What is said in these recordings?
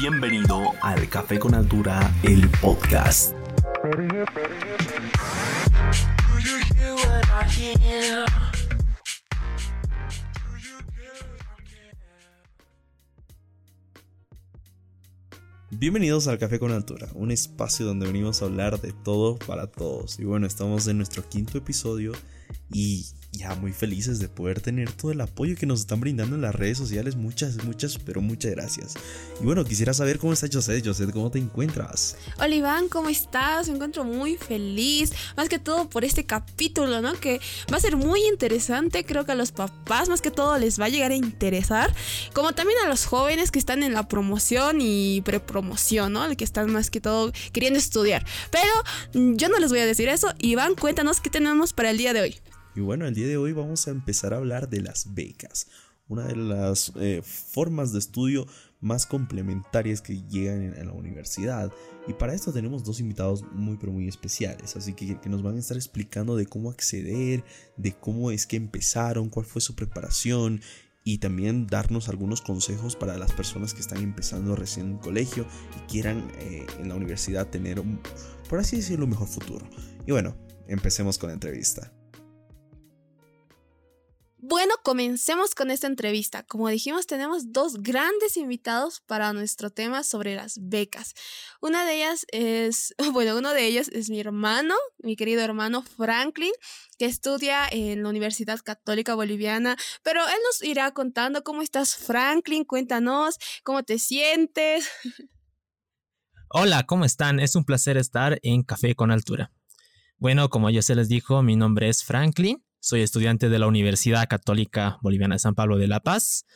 Bienvenido al Café con Altura, el podcast. Bienvenidos al Café con Altura, un espacio donde venimos a hablar de todo para todos. Y bueno, estamos en nuestro 5º episodio y ya muy felices de poder tener todo el apoyo que nos están brindando en las redes sociales. Muchas gracias. Y bueno, quisiera saber cómo está Josette. Josette, ¿cómo te encuentras? Hola Iván, ¿cómo estás? Me encuentro muy feliz, más que todo por este capítulo, ¿no? Que va a ser muy interesante. Creo que a los papás más que todo les va a llegar a interesar, como también a los jóvenes que están en la promoción y prepromoción, ¿no? El que están más que todo queriendo estudiar. Pero yo no les voy a decir eso. Iván, cuéntanos qué tenemos para el día de hoy. Y bueno, el día de hoy vamos a empezar a hablar de las becas, una de las formas de estudio más complementarias que llegan en la universidad. Y para esto tenemos dos invitados muy especiales, así que nos van a estar explicando de cómo acceder, de cómo es que empezaron, cuál fue su preparación y también darnos algunos consejos para las personas que están empezando recién en colegio y quieran en la universidad tener, por así decirlo, un mejor futuro. Y bueno, empecemos con la entrevista. Bueno, comencemos con esta entrevista. Como dijimos, tenemos dos grandes invitados para nuestro tema sobre las becas. Uno de ellos es mi hermano, mi querido hermano Franklin, que estudia en la Universidad Católica Boliviana, pero él nos irá contando cómo estás, Franklin. Cuéntanos, ¿cómo te sientes? Hola, ¿cómo están? Es un placer estar en Café con Altura. Bueno, como ya se les dijo, mi nombre es Franklin. Soy estudiante de la Universidad Católica Boliviana de San Pablo de La Paz.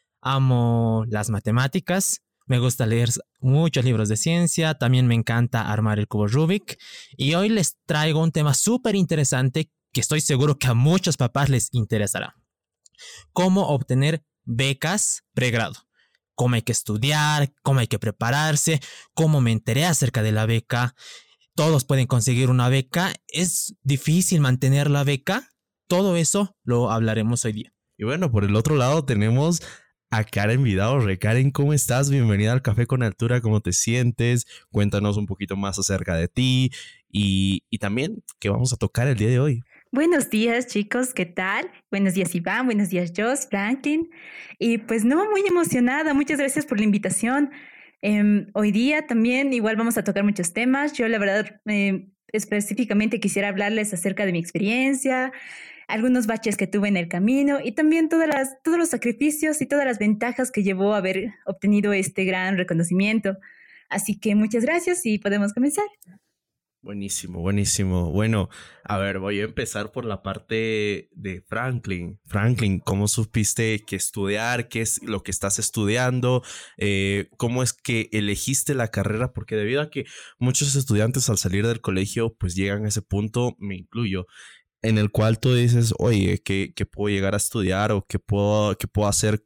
Amo las matemáticas. Me gusta leer muchos libros de ciencia. También me encanta armar el cubo Rubik. Y hoy les traigo un tema súper interesante que estoy seguro que a muchos papás les interesará. Cómo obtener becas pregrado. Cómo hay que estudiar, cómo hay que prepararse, cómo me enteré acerca de la beca. Todos pueden conseguir una beca. ¿Es difícil mantener la beca? Todo eso lo hablaremos hoy día. Y bueno, por el otro lado tenemos a Karen Vidaurre. Karen, ¿cómo estás? Bienvenida al Café con Altura. ¿Cómo te sientes? Cuéntanos un poquito más acerca de ti y también qué vamos a tocar el día de hoy. Buenos días, chicos, ¿qué tal? Buenos días, Iván, buenos días, Jos, Franklin. Y pues no, muy emocionada, muchas gracias por la invitación. Hoy día también igual vamos a tocar muchos temas. Yo la verdad específicamente quisiera hablarles acerca de mi experiencia, algunos baches que tuve en el camino y también todos los sacrificios y todas las ventajas que llevó a haber obtenido este gran reconocimiento. Así que muchas gracias y podemos comenzar. Buenísimo. Bueno, a ver, voy a empezar por la parte de Franklin. Franklin, ¿cómo supiste que estudiar? ¿Qué es lo que estás estudiando? ¿Cómo es que elegiste la carrera? Porque debido a que muchos estudiantes al salir del colegio pues llegan a ese punto, me incluyo, en el cual tú dices, oye, ¿qué puedo llegar a estudiar? ¿O qué puedo hacer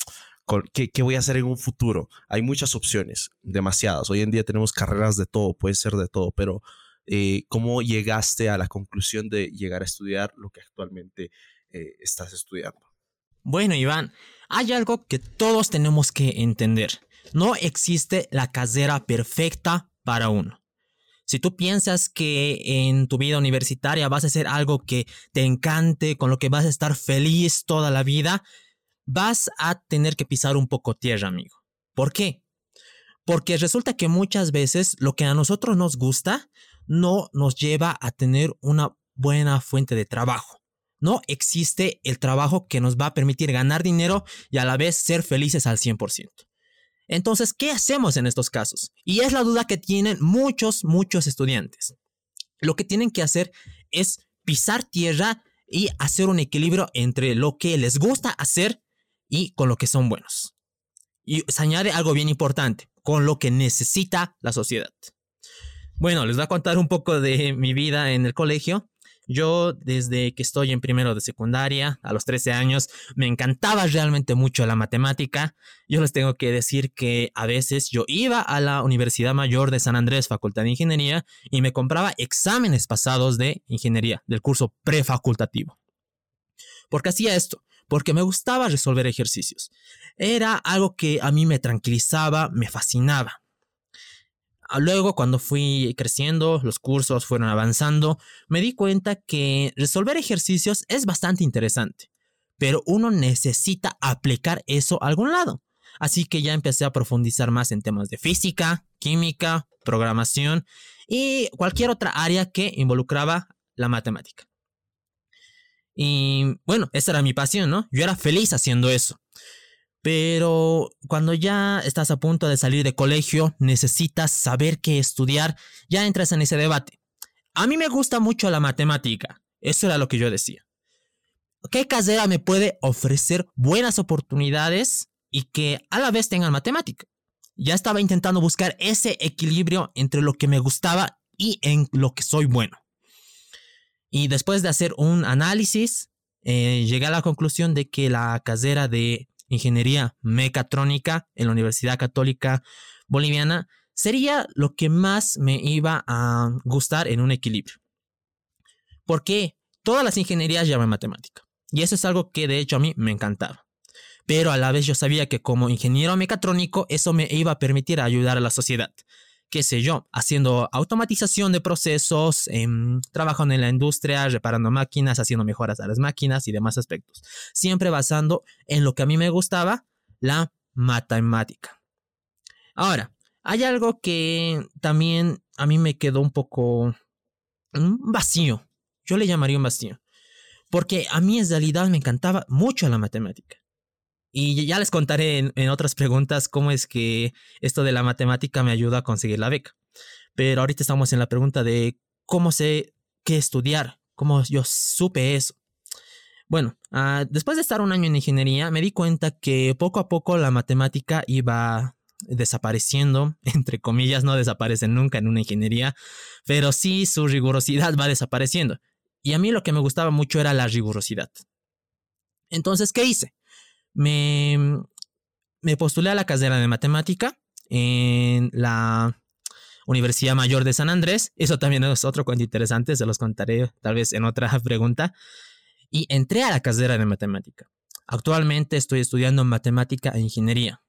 ¿qué voy a hacer en un futuro? Hay muchas opciones, demasiadas. Hoy en día tenemos carreras de todo, puede ser de todo, pero ¿cómo llegaste a la conclusión de llegar a estudiar lo que actualmente estás estudiando? Bueno, Iván, hay algo que todos tenemos que entender. No existe la carrera perfecta para uno. Si tú piensas que en tu vida universitaria vas a hacer algo que te encante, con lo que vas a estar feliz toda la vida, vas a tener que pisar un poco tierra, amigo. ¿Por qué? Porque resulta que muchas veces lo que a nosotros nos gusta no nos lleva a tener una buena fuente de trabajo. No existe el trabajo que nos va a permitir ganar dinero y a la vez ser felices al 100%. Entonces, ¿qué hacemos en estos casos? Y es la duda que tienen muchos estudiantes. Lo que tienen que hacer es pisar tierra y hacer un equilibrio entre lo que les gusta hacer y con lo que son buenos. Y se añade algo bien importante, con lo que necesita la sociedad. Bueno, les voy a contar un poco de mi vida en el colegio. Yo, desde que estoy en primero de secundaria, a los 13 años, me encantaba realmente mucho la matemática. Yo les tengo que decir que a veces yo iba a la Universidad Mayor de San Andrés, Facultad de Ingeniería, y me compraba exámenes pasados de ingeniería, del curso prefacultativo. ¿Por qué hacía esto? porque me gustaba resolver ejercicios. Era algo que a mí me tranquilizaba, me fascinaba. Luego, cuando fui creciendo, los cursos fueron avanzando, me di cuenta que resolver ejercicios es bastante interesante, pero uno necesita aplicar eso a algún lado. Así que ya empecé a profundizar más en temas de física, química, programación y cualquier otra área que involucraba la matemática. Y bueno, esa era mi pasión, ¿no? Yo era feliz haciendo eso. Pero cuando ya estás a punto de salir de colegio, necesitas saber qué estudiar, ya entras en ese debate. A mí me gusta mucho la matemática, eso era lo que yo decía. ¿Qué carrera me puede ofrecer buenas oportunidades y que a la vez tengan matemática? Ya estaba intentando buscar ese equilibrio entre lo que me gustaba y en lo que soy bueno. Y después de hacer un análisis, llegué a la conclusión de que la carrera de Ingeniería Mecatrónica en la Universidad Católica Boliviana sería lo que más me iba a gustar en un equilibrio. Porque todas las ingenierías llevan matemática. Y eso es algo que de hecho a mí me encantaba. Pero a la vez yo sabía que como ingeniero mecatrónico eso me iba a permitir ayudar a la sociedad. Qué sé yo, haciendo automatización de procesos, trabajando en la industria, reparando máquinas, haciendo mejoras a las máquinas y demás aspectos. Siempre basando en lo que a mí me gustaba, la matemática. Ahora, hay algo que también a mí me quedó un poco vacío. Yo le llamaría un vacío. Porque a mí en realidad me encantaba mucho la matemática. Y ya les contaré en otras preguntas cómo es que esto de la matemática me ayuda a conseguir la beca. Pero ahorita estamos en la pregunta de cómo sé qué estudiar, cómo yo supe eso. Bueno, después de estar un año en ingeniería, me di cuenta que poco a poco la matemática iba desapareciendo, entre comillas, no desaparece nunca en una ingeniería, pero sí su rigurosidad va desapareciendo. Y a mí lo que me gustaba mucho era la rigurosidad. Entonces, ¿qué hice? Me postulé a la carrera de matemática en la Universidad Mayor de San Andrés. Eso también es otro cuento interesante, se los contaré tal vez en otra pregunta. Y entré a la carrera de matemática. Actualmente estoy estudiando matemática e ingeniería.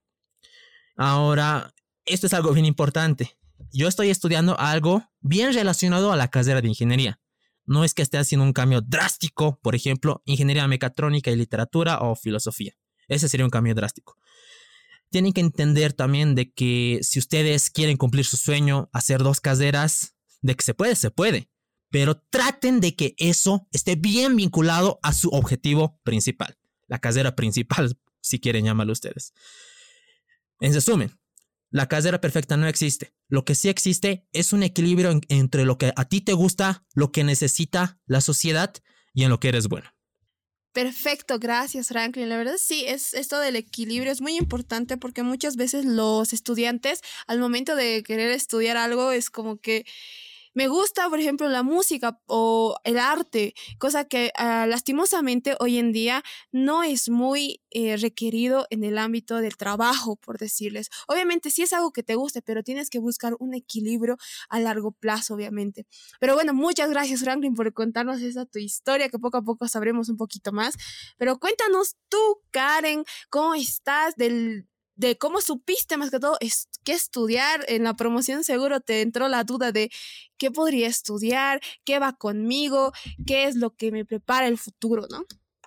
Ahora, esto es algo bien importante. Yo estoy estudiando algo bien relacionado a la carrera de ingeniería. No es que esté haciendo un cambio drástico, por ejemplo, ingeniería mecatrónica y literatura o filosofía. Ese sería un cambio drástico. Tienen que entender también de que si ustedes quieren cumplir su sueño, hacer 2 carreras, de que se puede. Pero traten de que eso esté bien vinculado a su objetivo principal. La carrera principal, si quieren llamarlo ustedes. En resumen, la carrera perfecta no existe. Lo que sí existe es un equilibrio entre lo que a ti te gusta, lo que necesita la sociedad y en lo que eres bueno. Perfecto, gracias Franklin. La verdad sí, esto del equilibrio es muy importante porque muchas veces los estudiantes al momento de querer estudiar algo es como que me gusta, por ejemplo, la música o el arte, cosa que lastimosamente hoy en día no es muy requerido en el ámbito del trabajo, por decirles. Obviamente sí es algo que te guste, pero tienes que buscar un equilibrio a largo plazo, obviamente. Pero bueno, muchas gracias, Franklin, por contarnos esa tu historia, que poco a poco sabremos un poquito más. Pero cuéntanos tú, Karen, ¿cómo estás de cómo supiste más que todo qué estudiar? En la promoción seguro te entró la duda de qué podría estudiar, qué va conmigo, qué es lo que me prepara el futuro, ¿no?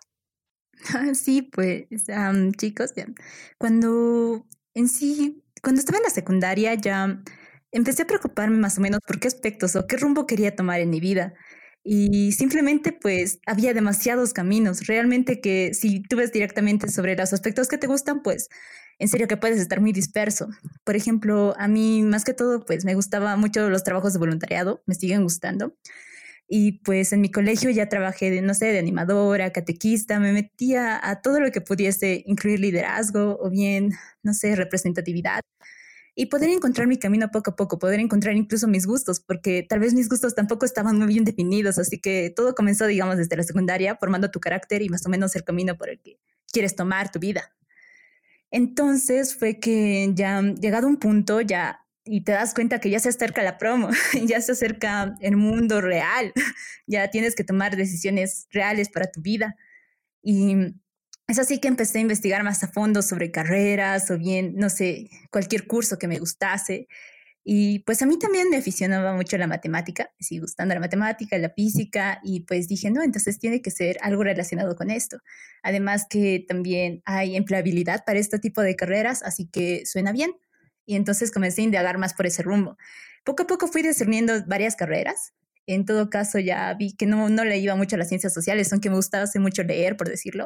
Sí, pues, chicos, ya. Cuando estaba en la secundaria ya empecé a preocuparme más o menos por qué aspectos o qué rumbo quería tomar en mi vida. Y simplemente, pues, había demasiados caminos. Realmente que si tú ves directamente sobre los aspectos que te gustan, pues, en serio que puedes estar muy disperso. Por ejemplo, a mí más que todo, pues, me gustaba mucho los trabajos de voluntariado, me siguen gustando. Y pues en mi colegio ya trabajé de, no sé, de animadora, catequista, me metía a todo lo que pudiese incluir liderazgo o bien, no sé, representatividad. Y poder encontrar mi camino poco a poco, poder encontrar incluso mis gustos, porque tal vez mis gustos tampoco estaban muy bien definidos, así que todo comenzó, digamos, desde la secundaria, formando tu carácter y más o menos el camino por el que quieres tomar tu vida. Entonces fue que ya llegado un punto ya y te das cuenta que ya se acerca la promo, ya se acerca el mundo real, ya tienes que tomar decisiones reales para tu vida. Y Es así que empecé a investigar más a fondo sobre carreras o bien, no sé, cualquier curso que me gustase. Y pues a mí también me aficionaba mucho la matemática, me sigue gustando la matemática, la física, y pues dije, no, entonces tiene que ser algo relacionado con esto. Además que también hay empleabilidad para este tipo de carreras, así que suena bien. Y entonces comencé a indagar más por ese rumbo. Poco a poco fui discerniendo varias carreras. En todo caso ya vi que no le iba mucho a las ciencias sociales, aunque me gustaba hace mucho leer, por decirlo.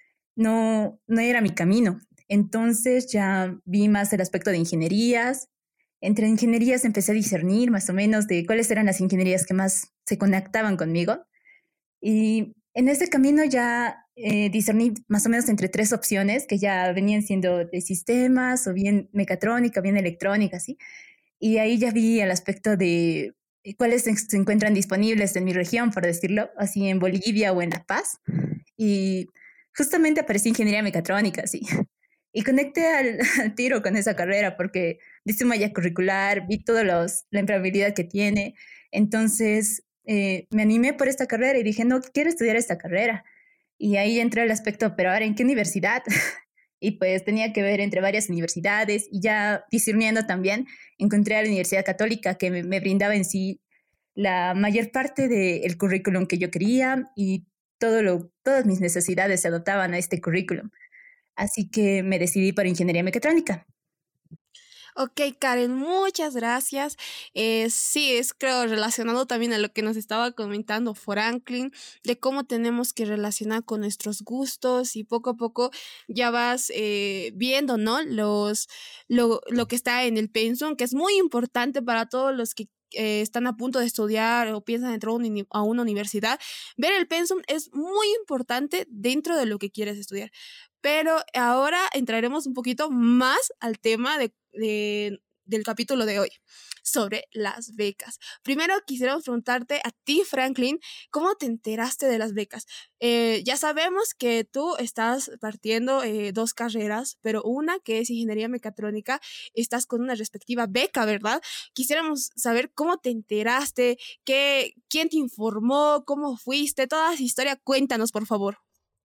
No era mi camino. Entonces ya vi más el aspecto de ingenierías. Entre ingenierías empecé a discernir más o menos de cuáles eran las ingenierías que más se conectaban conmigo. Y en ese camino ya discerní más o menos entre tres opciones que ya venían siendo de sistemas o bien mecatrónica, bien electrónica, ¿sí? Y ahí ya vi el aspecto de cuáles se encuentran disponibles en mi región, por decirlo, así en Bolivia o en La Paz. Y justamente apareció ingeniería mecatrónica, sí. Y conecté al tiro con esa carrera porque vi su malla curricular, vi toda la empleabilidad que tiene. Entonces me animé por esta carrera y dije, no, quiero estudiar esta carrera. Y ahí entré al aspecto, pero ahora, ¿en qué universidad? Y pues tenía que ver entre varias universidades y ya discerniendo también, encontré a la Universidad Católica que me brindaba en sí la mayor parte del currículum que yo quería y todas mis necesidades se adaptaban a este currículum. Así que me decidí por ingeniería mecatrónica. Ok, Karen, muchas gracias. Sí, es creo relacionado también a lo que nos estaba comentando Franklin, de cómo tenemos que relacionar con nuestros gustos y poco a poco ya vas viendo, ¿no? Lo que está en el pensum, que es muy importante para todos los que están a punto de estudiar o piensan entrar a una universidad. Ver el pensum es muy importante dentro de lo que quieres estudiar. Pero ahora entraremos un poquito más al tema del capítulo de hoy, sobre las becas. Primero quisiéramos preguntarte a ti, Franklin, ¿cómo te enteraste de las becas? Ya sabemos que tú estás partiendo dos carreras, pero una que es ingeniería mecatrónica, estás con una respectiva beca, ¿verdad? Quisiéramos saber cómo te enteraste, quién te informó, cómo fuiste, toda esa historia. Cuéntanos, por favor.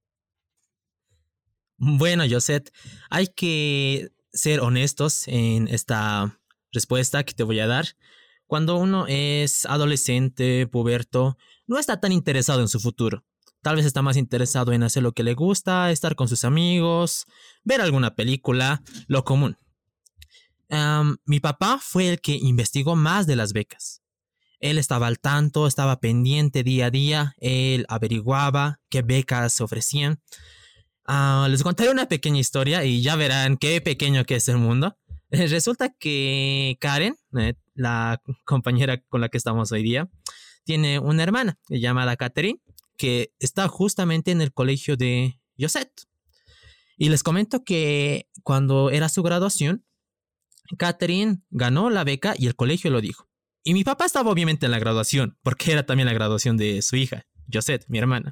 Bueno, Josette, hay que ser honestos en esta respuesta que te voy a dar. Cuando uno es adolescente, puberto, no está tan interesado en su futuro. Tal vez está más interesado en hacer lo que le gusta, estar con sus amigos, ver alguna película, lo común. Mi papá fue el que investigó más de las becas. Él estaba al tanto, estaba pendiente día a día, él averiguaba qué becas se ofrecían. Les contaré una pequeña historia y ya verán qué pequeño que es el mundo. Resulta que Karen, la compañera con la que estamos hoy día, tiene una hermana llamada Catherine que está justamente en el colegio de Josette. Y les comento que cuando era su graduación, Catherine ganó la beca y el colegio lo dijo. Y mi papá estaba obviamente en la graduación, porque era también la graduación de su hija, Josette, mi hermana.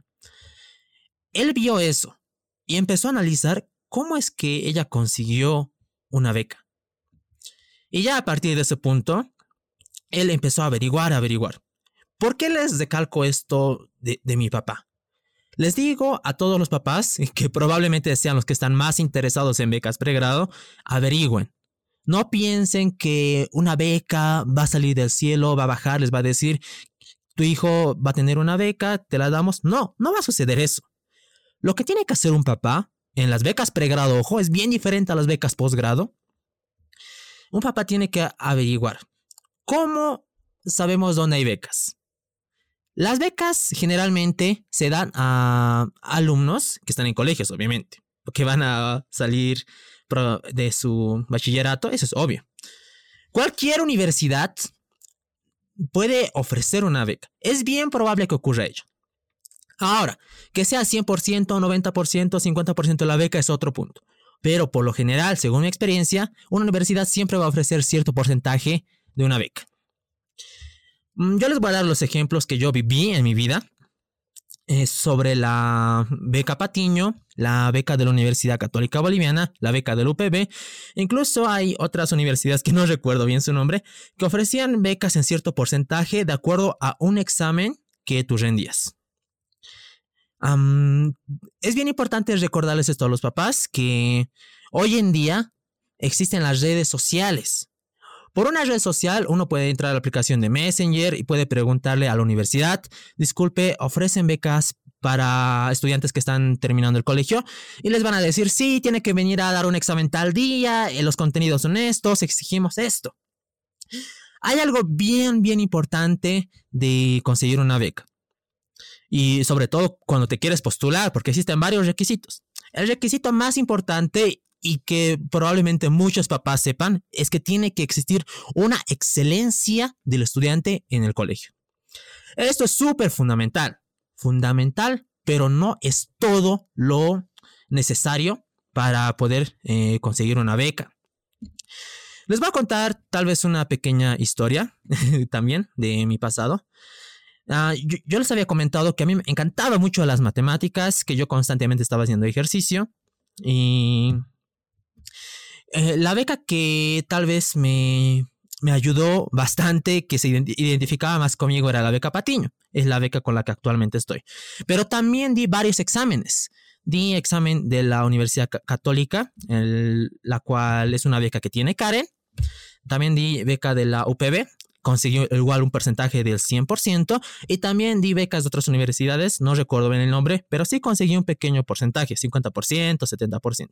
Él vio eso y empezó a analizar cómo es que ella consiguió una beca. Y ya a partir de ese punto, él empezó a averiguar. ¿Por qué les recalco esto de mi papá? Les digo a todos los papás, que probablemente sean los que están más interesados en becas pregrado, averigüen. No piensen que una beca va a salir del cielo, va a bajar, les va a decir, tu hijo va a tener una beca, te la damos. No va a suceder eso. Lo que tiene que hacer un papá en las becas pregrado, ojo, es bien diferente a las becas posgrado. Un papá tiene que averiguar cómo sabemos dónde hay becas. Las becas generalmente se dan a alumnos que están en colegios, obviamente, que van a salir de su bachillerato, eso es obvio. Cualquier universidad puede ofrecer una beca. Es bien probable que ocurra ello. Ahora, que sea 100%, 90%, 50% de la beca es otro punto. Pero por lo general, según mi experiencia, una universidad siempre va a ofrecer cierto porcentaje de una beca. Yo les voy a dar los ejemplos que yo viví en mi vida sobre la beca Patiño, la beca de la Universidad Católica Boliviana, la beca del UPB. Incluso hay otras universidades que no recuerdo bien su nombre, que ofrecían becas en cierto porcentaje de acuerdo a un examen que tú rendías. Am, es bien importante recordarles esto a los papás, que hoy en día existen las redes sociales. Por una red social, uno puede entrar a la aplicación de Messenger y puede preguntarle a la universidad, disculpe, ¿ofrecen becas para estudiantes que están terminando el colegio? Y les van a decir, sí, tiene que venir a dar un examen tal día, los contenidos son estos, exigimos esto. Hay algo bien importante de conseguir una beca. Y sobre todo cuando te quieres postular, porque existen varios requisitos. El requisito más importante y que probablemente muchos papás sepan es que tiene que existir una excelencia del estudiante en el colegio. Esto es súper fundamental, pero no es todo lo necesario para poder conseguir una beca. Les voy a contar tal vez una pequeña historia también de mi pasado. Yo les había comentado que a mí me encantaba mucho las matemáticas, que yo constantemente estaba haciendo ejercicio y la beca que tal vez me ayudó bastante, que se identificaba más conmigo, era la beca Patiño. Es la beca con la que actualmente estoy. Pero también di varios exámenes. Di examen de la Universidad Católica, la cual es una beca que tiene Karen. También di beca de la UPB. Conseguí igual un porcentaje del 100%. Y también di becas de otras universidades. No recuerdo bien el nombre, pero sí conseguí un pequeño porcentaje, 50%, 70%.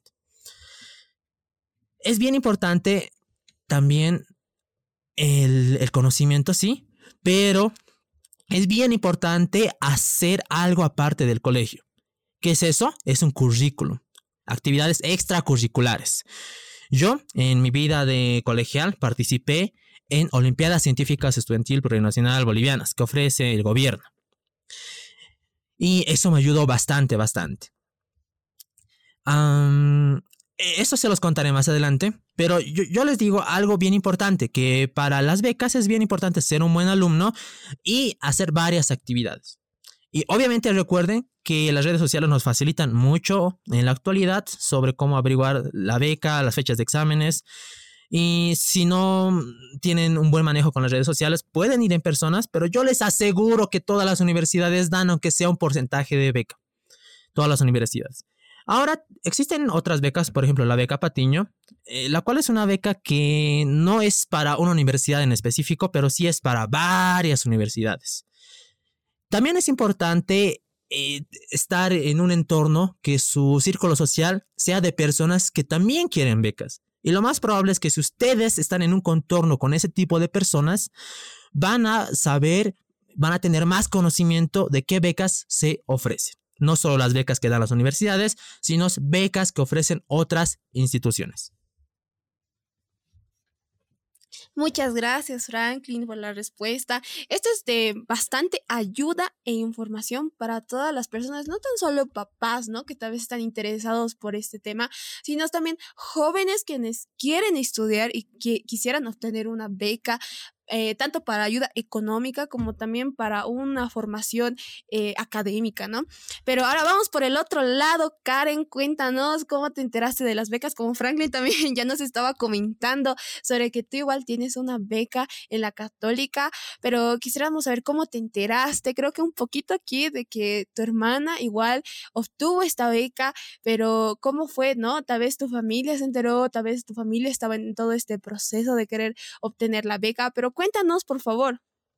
Es bien importante también el conocimiento, sí, pero es bien importante hacer algo aparte del colegio. ¿Qué es eso? Es un currículum, actividades extracurriculares. Yo, en mi vida de colegial, participé en Olimpiadas Científicas Estudiantil Plurinacional Bolivianas que ofrece el gobierno. Y eso me ayudó bastante. Eso se los contaré más adelante, pero yo les digo algo bien importante, que para las becas es bien importante ser un buen alumno y hacer varias actividades. Y obviamente recuerden que las redes sociales nos facilitan mucho en la actualidad sobre cómo averiguar la beca, las fechas de exámenes. Y si no tienen un buen manejo con las redes sociales, pueden ir en personas, pero yo les aseguro que todas las universidades dan, aunque sea un porcentaje de beca. Todas las universidades. Ahora, existen otras becas, por ejemplo, la beca Patiño, la cual es una beca que no es para una universidad en específico, pero sí es para varias universidades. También es importante estar en un entorno que su círculo social sea de personas que también quieren becas. Y lo más probable es que si ustedes están en un contorno con ese tipo de personas, van a tener más conocimiento de qué becas se ofrecen. No solo las becas que dan las universidades, sino becas que ofrecen otras instituciones. Muchas gracias, Franklin, por la respuesta. Esto es de bastante ayuda e información para todas las personas, no tan solo papás, ¿no? Que tal vez están interesados por este tema, sino también jóvenes quienes quieren estudiar y que quisieran obtener una beca. Tanto para ayuda económica como también para una formación académica, ¿no? Pero ahora vamos por el otro lado. Karen, cuéntanos cómo te enteraste de las becas, como Franklin también ya nos estaba comentando sobre que tú igual tienes una beca en la Católica, pero quisiéramos saber cómo te enteraste. Creo que un poquito aquí de que tu hermana igual obtuvo esta beca, pero ¿cómo fue, no? Tal vez tu familia se enteró, tal vez tu familia estaba en todo este proceso de querer obtener la beca, pero cuéntanos, por favor.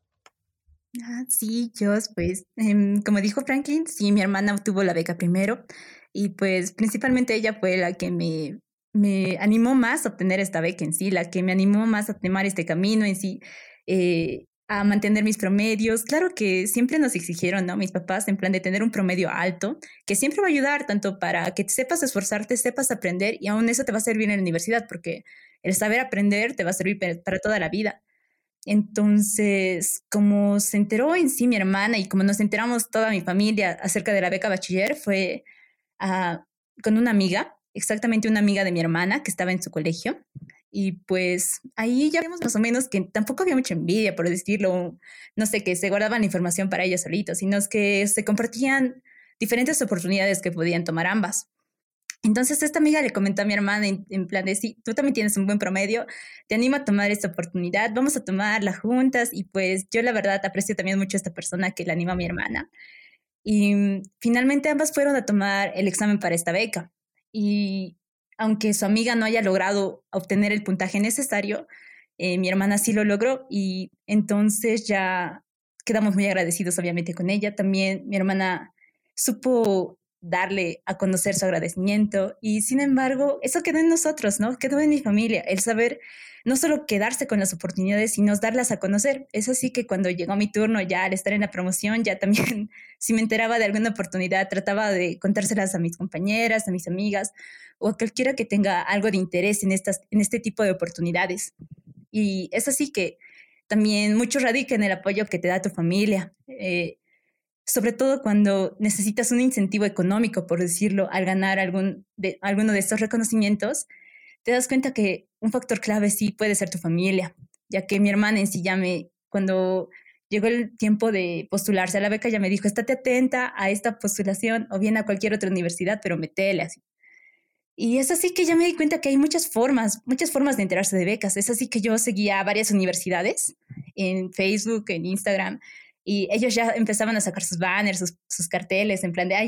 Sí, Jos, pues, como dijo Franklin, sí, mi hermana obtuvo la beca primero y pues principalmente ella fue la que me animó más a obtener esta beca en sí, la que me animó más a tomar este camino en sí, a mantener mis promedios. Claro que siempre nos exigieron, ¿no? Mis papás, en plan de tener un promedio alto, que siempre va a ayudar tanto para que sepas esforzarte, sepas aprender y aún eso te va a servir en la universidad, porque el saber aprender te va a servir para toda la vida. Entonces, como se enteró en sí mi hermana y como nos enteramos toda mi familia acerca de la beca bachiller, fue con una amiga, exactamente una amiga de mi hermana que estaba en su colegio. Y pues ahí ya vimos más o menos que tampoco había mucha envidia, por decirlo, no sé, que se guardaban la información para ellos solitos, sino que se compartían diferentes oportunidades que podían tomar ambas. Entonces esta amiga le comentó a mi hermana en plan de, sí, tú también tienes un buen promedio, te animo a tomar esta oportunidad, vamos a tomarla juntas. Y pues yo la verdad aprecio también mucho a esta persona que le anima a mi hermana. Y finalmente ambas fueron a tomar el examen para esta beca. Y aunque su amiga no haya logrado obtener el puntaje necesario, mi hermana sí lo logró y entonces ya quedamos muy agradecidos obviamente con ella. También mi hermana supo darle a conocer su agradecimiento y sin embargo eso quedó en nosotros, ¿no? Quedó en mi familia, el saber no solo quedarse con las oportunidades, sino darlas a conocer. Es así que cuando llegó mi turno ya al estar en la promoción, ya también si me enteraba de alguna oportunidad, trataba de contárselas a mis compañeras, a mis amigas o a cualquiera que tenga algo de interés en este tipo de oportunidades. Y es así que también mucho radica en el apoyo que te da tu familia, sobre todo cuando necesitas un incentivo económico, por decirlo, al ganar alguno de estos reconocimientos, te das cuenta que un factor clave sí puede ser tu familia, ya que mi hermana en sí cuando llegó el tiempo de postularse a la beca, ya me dijo, estate atenta a esta postulación o bien a cualquier otra universidad, pero metele así. Y es así que ya me di cuenta que hay muchas formas de enterarse de becas. Es así que yo seguía a varias universidades en Facebook, en Instagram, y ellos ya empezaban a sacar sus banners, sus carteles, en plan de,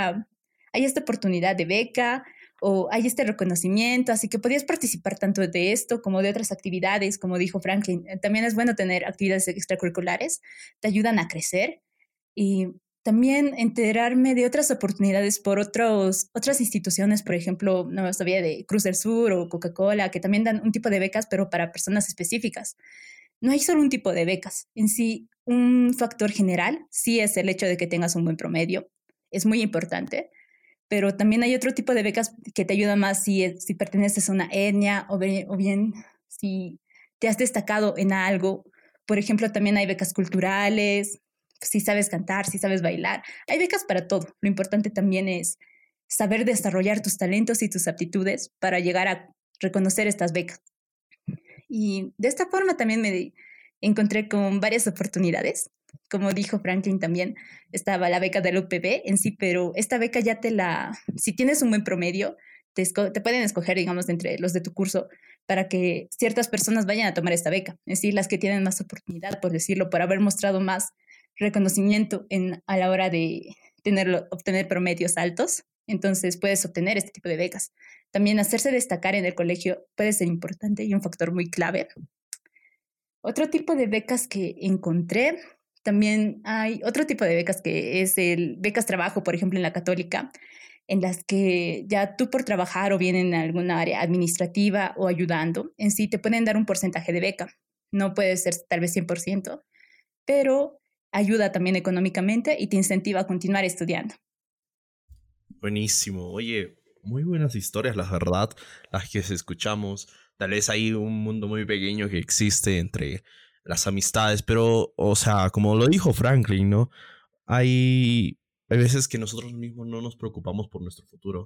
hay esta oportunidad de beca o hay este reconocimiento, así que podías participar tanto de esto como de otras actividades, como dijo Franklin. También es bueno tener actividades extracurriculares, te ayudan a crecer y también enterarme de otras oportunidades por otras instituciones, por ejemplo, no sabía de Cruz del Sur o Coca-Cola, que también dan un tipo de becas, pero para personas específicas. No hay solo un tipo de becas. En sí, un factor general sí es el hecho de que tengas un buen promedio. Es muy importante, pero también hay otro tipo de becas que te ayudan más si perteneces a una etnia o bien si te has destacado en algo. Por ejemplo, también hay becas culturales, si sabes cantar, si sabes bailar. Hay becas para todo. Lo importante también es saber desarrollar tus talentos y tus aptitudes para llegar a reconocer estas becas. Y de esta forma también me encontré con varias oportunidades. Como dijo Franklin también, estaba la beca de la UPB en sí, pero esta beca si tienes un buen promedio, te pueden escoger, digamos, entre los de tu curso para que ciertas personas vayan a tomar esta beca. Es decir, las que tienen más oportunidad, por decirlo, por haber mostrado más reconocimiento a la hora de obtener promedios altos. Entonces puedes obtener este tipo de becas. También hacerse destacar en el colegio puede ser importante y un factor muy clave. Otro tipo de becas que encontré, también hay otro tipo de becas que es becas trabajo, por ejemplo, en la Católica, en las que ya tú por trabajar o bien en alguna área administrativa o ayudando, en sí te pueden dar un porcentaje de beca. No puede ser tal vez 100%, pero ayuda también económicamente y te incentiva a continuar estudiando. Buenísimo. Oye, muy buenas historias, la verdad, las que escuchamos. Tal vez hay un mundo muy pequeño que existe entre las amistades, pero, o sea, como lo dijo Franklin, ¿no? Hay veces que nosotros mismos no nos preocupamos por nuestro futuro.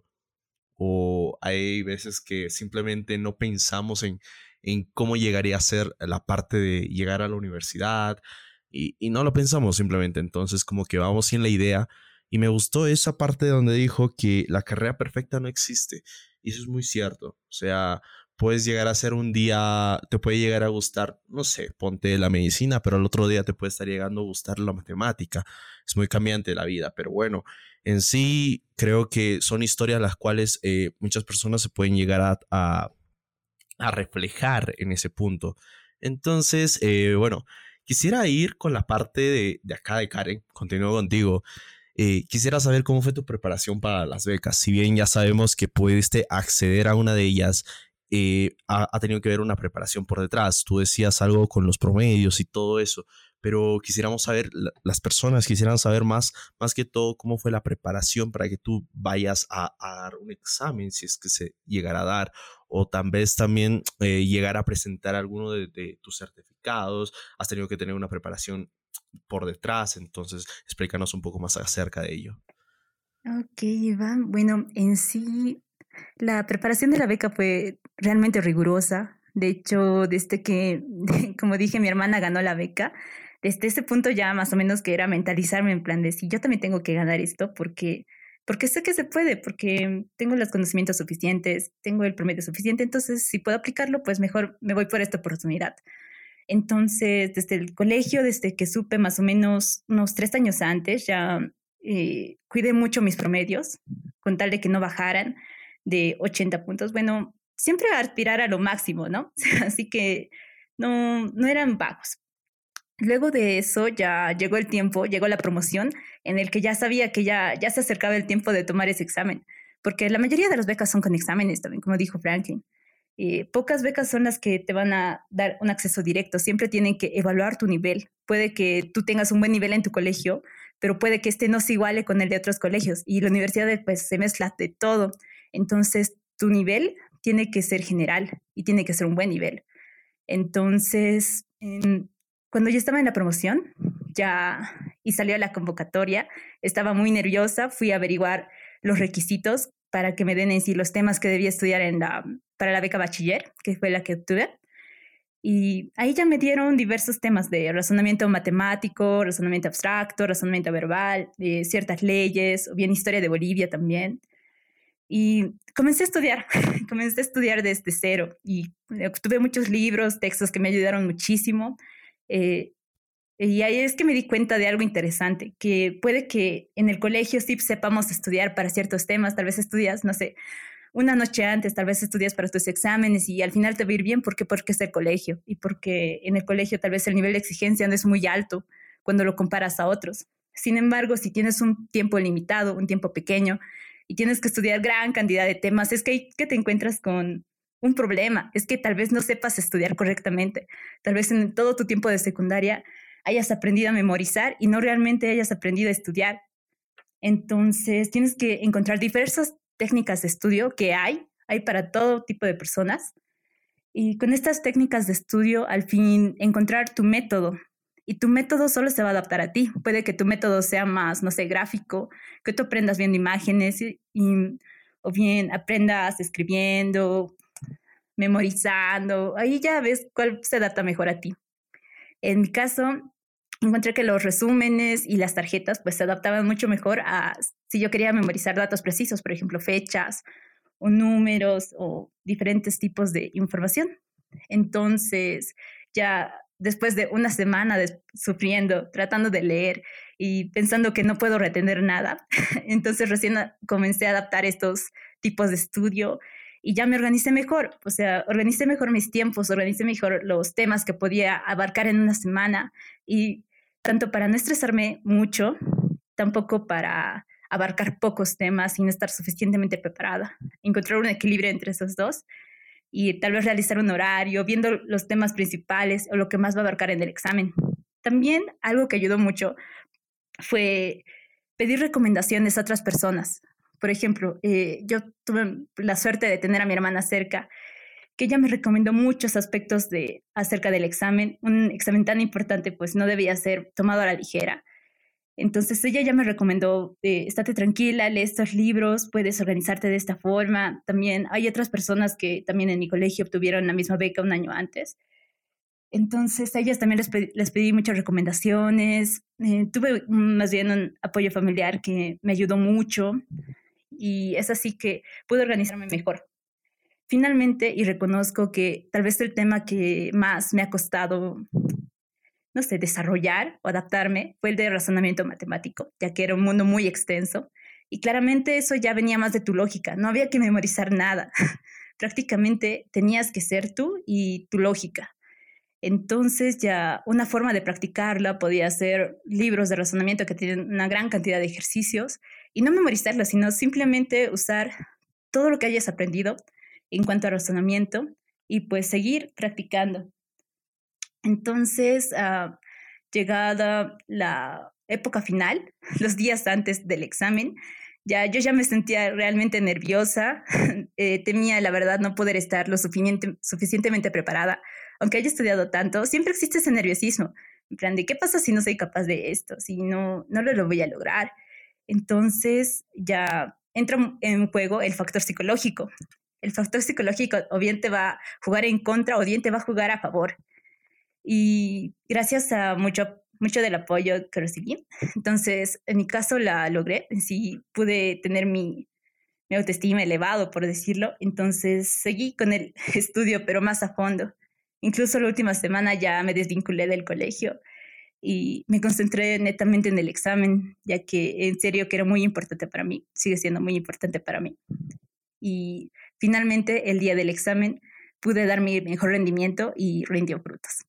O hay veces que simplemente no pensamos en cómo llegaría a ser la parte de llegar a la universidad y no lo pensamos simplemente. Entonces como que vamos sin la idea y me gustó esa parte donde dijo que la carrera perfecta no existe y eso es muy cierto. O sea, puedes llegar a ser un día, te puede llegar a gustar, no sé, ponte la medicina, pero el otro día te puede estar llegando a gustar la matemática. Es muy cambiante la vida, pero bueno, en sí creo que son historias las cuales muchas personas se pueden llegar a reflejar en ese punto. Entonces, bueno, quisiera ir con la parte de acá de Karen, continúo contigo. Quisiera saber cómo fue tu preparación para las becas. Si bien ya sabemos que pudiste acceder a una de ellas, ha tenido que ver una preparación por detrás. Tú decías algo con los promedios y todo eso, pero quisiéramos saber, las personas quisieran saber más que todo cómo fue la preparación para que tú vayas a dar un examen, si es que se llegara a dar, o tal vez también llegar a presentar alguno de tus certificados. Has tenido que tener una preparación por detrás, entonces explícanos un poco más acerca de ello. Ok, Iván. Bueno, en sí, la preparación de la beca fue realmente rigurosa. De hecho, desde que, como dije, mi hermana ganó la beca, desde ese punto ya más o menos que era mentalizarme en plan de si yo también tengo que ganar esto porque sé que se puede, porque tengo los conocimientos suficientes, tengo el promedio suficiente, entonces si puedo aplicarlo, pues mejor me voy por esta oportunidad. Entonces, desde el colegio, desde que supe más o menos unos 3 años antes, ya cuidé mucho mis promedios, con tal de que no bajaran de 80 puntos. Bueno, siempre aspirar a lo máximo, ¿no? Así que no eran bajos. Luego de eso ya llegó el tiempo, llegó la promoción, en el que ya sabía que ya se acercaba el tiempo de tomar ese examen, porque la mayoría de las becas son con exámenes también, como dijo Franklin. Pocas becas son las que te van a dar un acceso directo, siempre tienen que evaluar tu nivel. Puede que tú tengas un buen nivel en tu colegio, pero puede que este no se iguale con el de otros colegios, y la universidad pues se mezcla de todo. Entonces tu nivel tiene que ser general y tiene que ser un buen nivel. Entonces, cuando yo estaba en la promoción y salió la convocatoria, estaba muy nerviosa, fui a averiguar los requisitos para que me den en sí los temas que debía estudiar para la beca bachiller, que fue la que obtuve. Y ahí ya me dieron diversos temas de razonamiento matemático, razonamiento abstracto, razonamiento verbal, ciertas leyes, o bien historia de Bolivia también. Y comencé a estudiar desde cero y obtuve muchos libros, textos que me ayudaron muchísimo. Y ahí es que me di cuenta de algo interesante, que puede que en el colegio sí sepamos estudiar para ciertos temas, tal vez estudias, no sé, una noche antes, tal vez estudias para tus exámenes y al final te va a ir bien porque es el colegio y porque en el colegio tal vez el nivel de exigencia no es muy alto cuando lo comparas a otros. Sin embargo, si tienes un tiempo limitado, un tiempo pequeño y tienes que estudiar gran cantidad de temas, es que te encuentras con un problema, es que tal vez no sepas estudiar correctamente, tal vez en todo tu tiempo de secundaria hayas aprendido a memorizar y no realmente hayas aprendido a estudiar. Entonces, tienes que encontrar diversas técnicas de estudio que hay para todo tipo de personas. Y con estas técnicas de estudio, al fin, encontrar tu método. Y tu método solo se va a adaptar a ti. Puede que tu método sea más, no sé, gráfico, que tú aprendas viendo imágenes o bien aprendas escribiendo, memorizando. Ahí ya ves cuál se adapta mejor a ti. En mi caso, encontré que los resúmenes y las tarjetas pues se adaptaban mucho mejor a si yo quería memorizar datos precisos, por ejemplo, fechas o números o diferentes tipos de información. Entonces, ya después de una semana sufriendo, tratando de leer y pensando que no puedo retener nada, entonces recién comencé a adaptar estos tipos de estudio y ya me organicé mejor, o sea, organicé mejor mis tiempos, organicé mejor los temas que podía abarcar en una semana y tanto para no estresarme mucho, tampoco para abarcar pocos temas y no estar suficientemente preparada. Encontrar un equilibrio entre esos dos y tal vez realizar un horario, viendo los temas principales o lo que más va a abarcar en el examen. También algo que ayudó mucho fue pedir recomendaciones a otras personas. Por ejemplo, yo tuve la suerte de tener a mi hermana cerca, que ella me recomendó muchos aspectos acerca del examen. Un examen tan importante pues no debía ser tomado a la ligera. Entonces ella ya me recomendó, estate tranquila, lee estos libros, puedes organizarte de esta forma. También hay otras personas que también en mi colegio obtuvieron la misma beca un año antes. Entonces a ellas también les pedí muchas recomendaciones. Tuve más bien un apoyo familiar que me ayudó mucho y es así que pude organizarme mejor. Finalmente, y reconozco que tal vez el tema que más me ha costado, no sé, desarrollar o adaptarme fue el de razonamiento matemático, ya que era un mundo muy extenso y claramente eso ya venía más de tu lógica, no había que memorizar nada, prácticamente tenías que ser tú y tu lógica. Entonces ya una forma de practicarla podía ser libros de razonamiento que tienen una gran cantidad de ejercicios y no memorizarlos, sino simplemente usar todo lo que hayas aprendido en cuanto a razonamiento y pues seguir practicando. Entonces, llegada la época final, los días antes del examen, yo ya me sentía realmente nerviosa, temía la verdad no poder estar lo suficientemente preparada, aunque haya estudiado tanto, siempre existe ese nerviosismo, en plan de ¿qué pasa si no soy capaz de esto? Si no lo voy a lograr. Entonces ya entra en juego el factor psicológico. El factor psicológico o bien te va a jugar en contra o bien te va a jugar a favor. Y gracias a mucho del apoyo que recibí, entonces en mi caso la logré, sí pude tener mi autoestima elevado, por decirlo, entonces seguí con el estudio, pero más a fondo. Incluso la última semana ya me desvinculé del colegio y me concentré netamente en el examen, ya que en serio que era muy importante para mí, sigue siendo muy importante para mí. Y finalmente el día del examen pude dar mi mejor rendimiento y rindió frutos.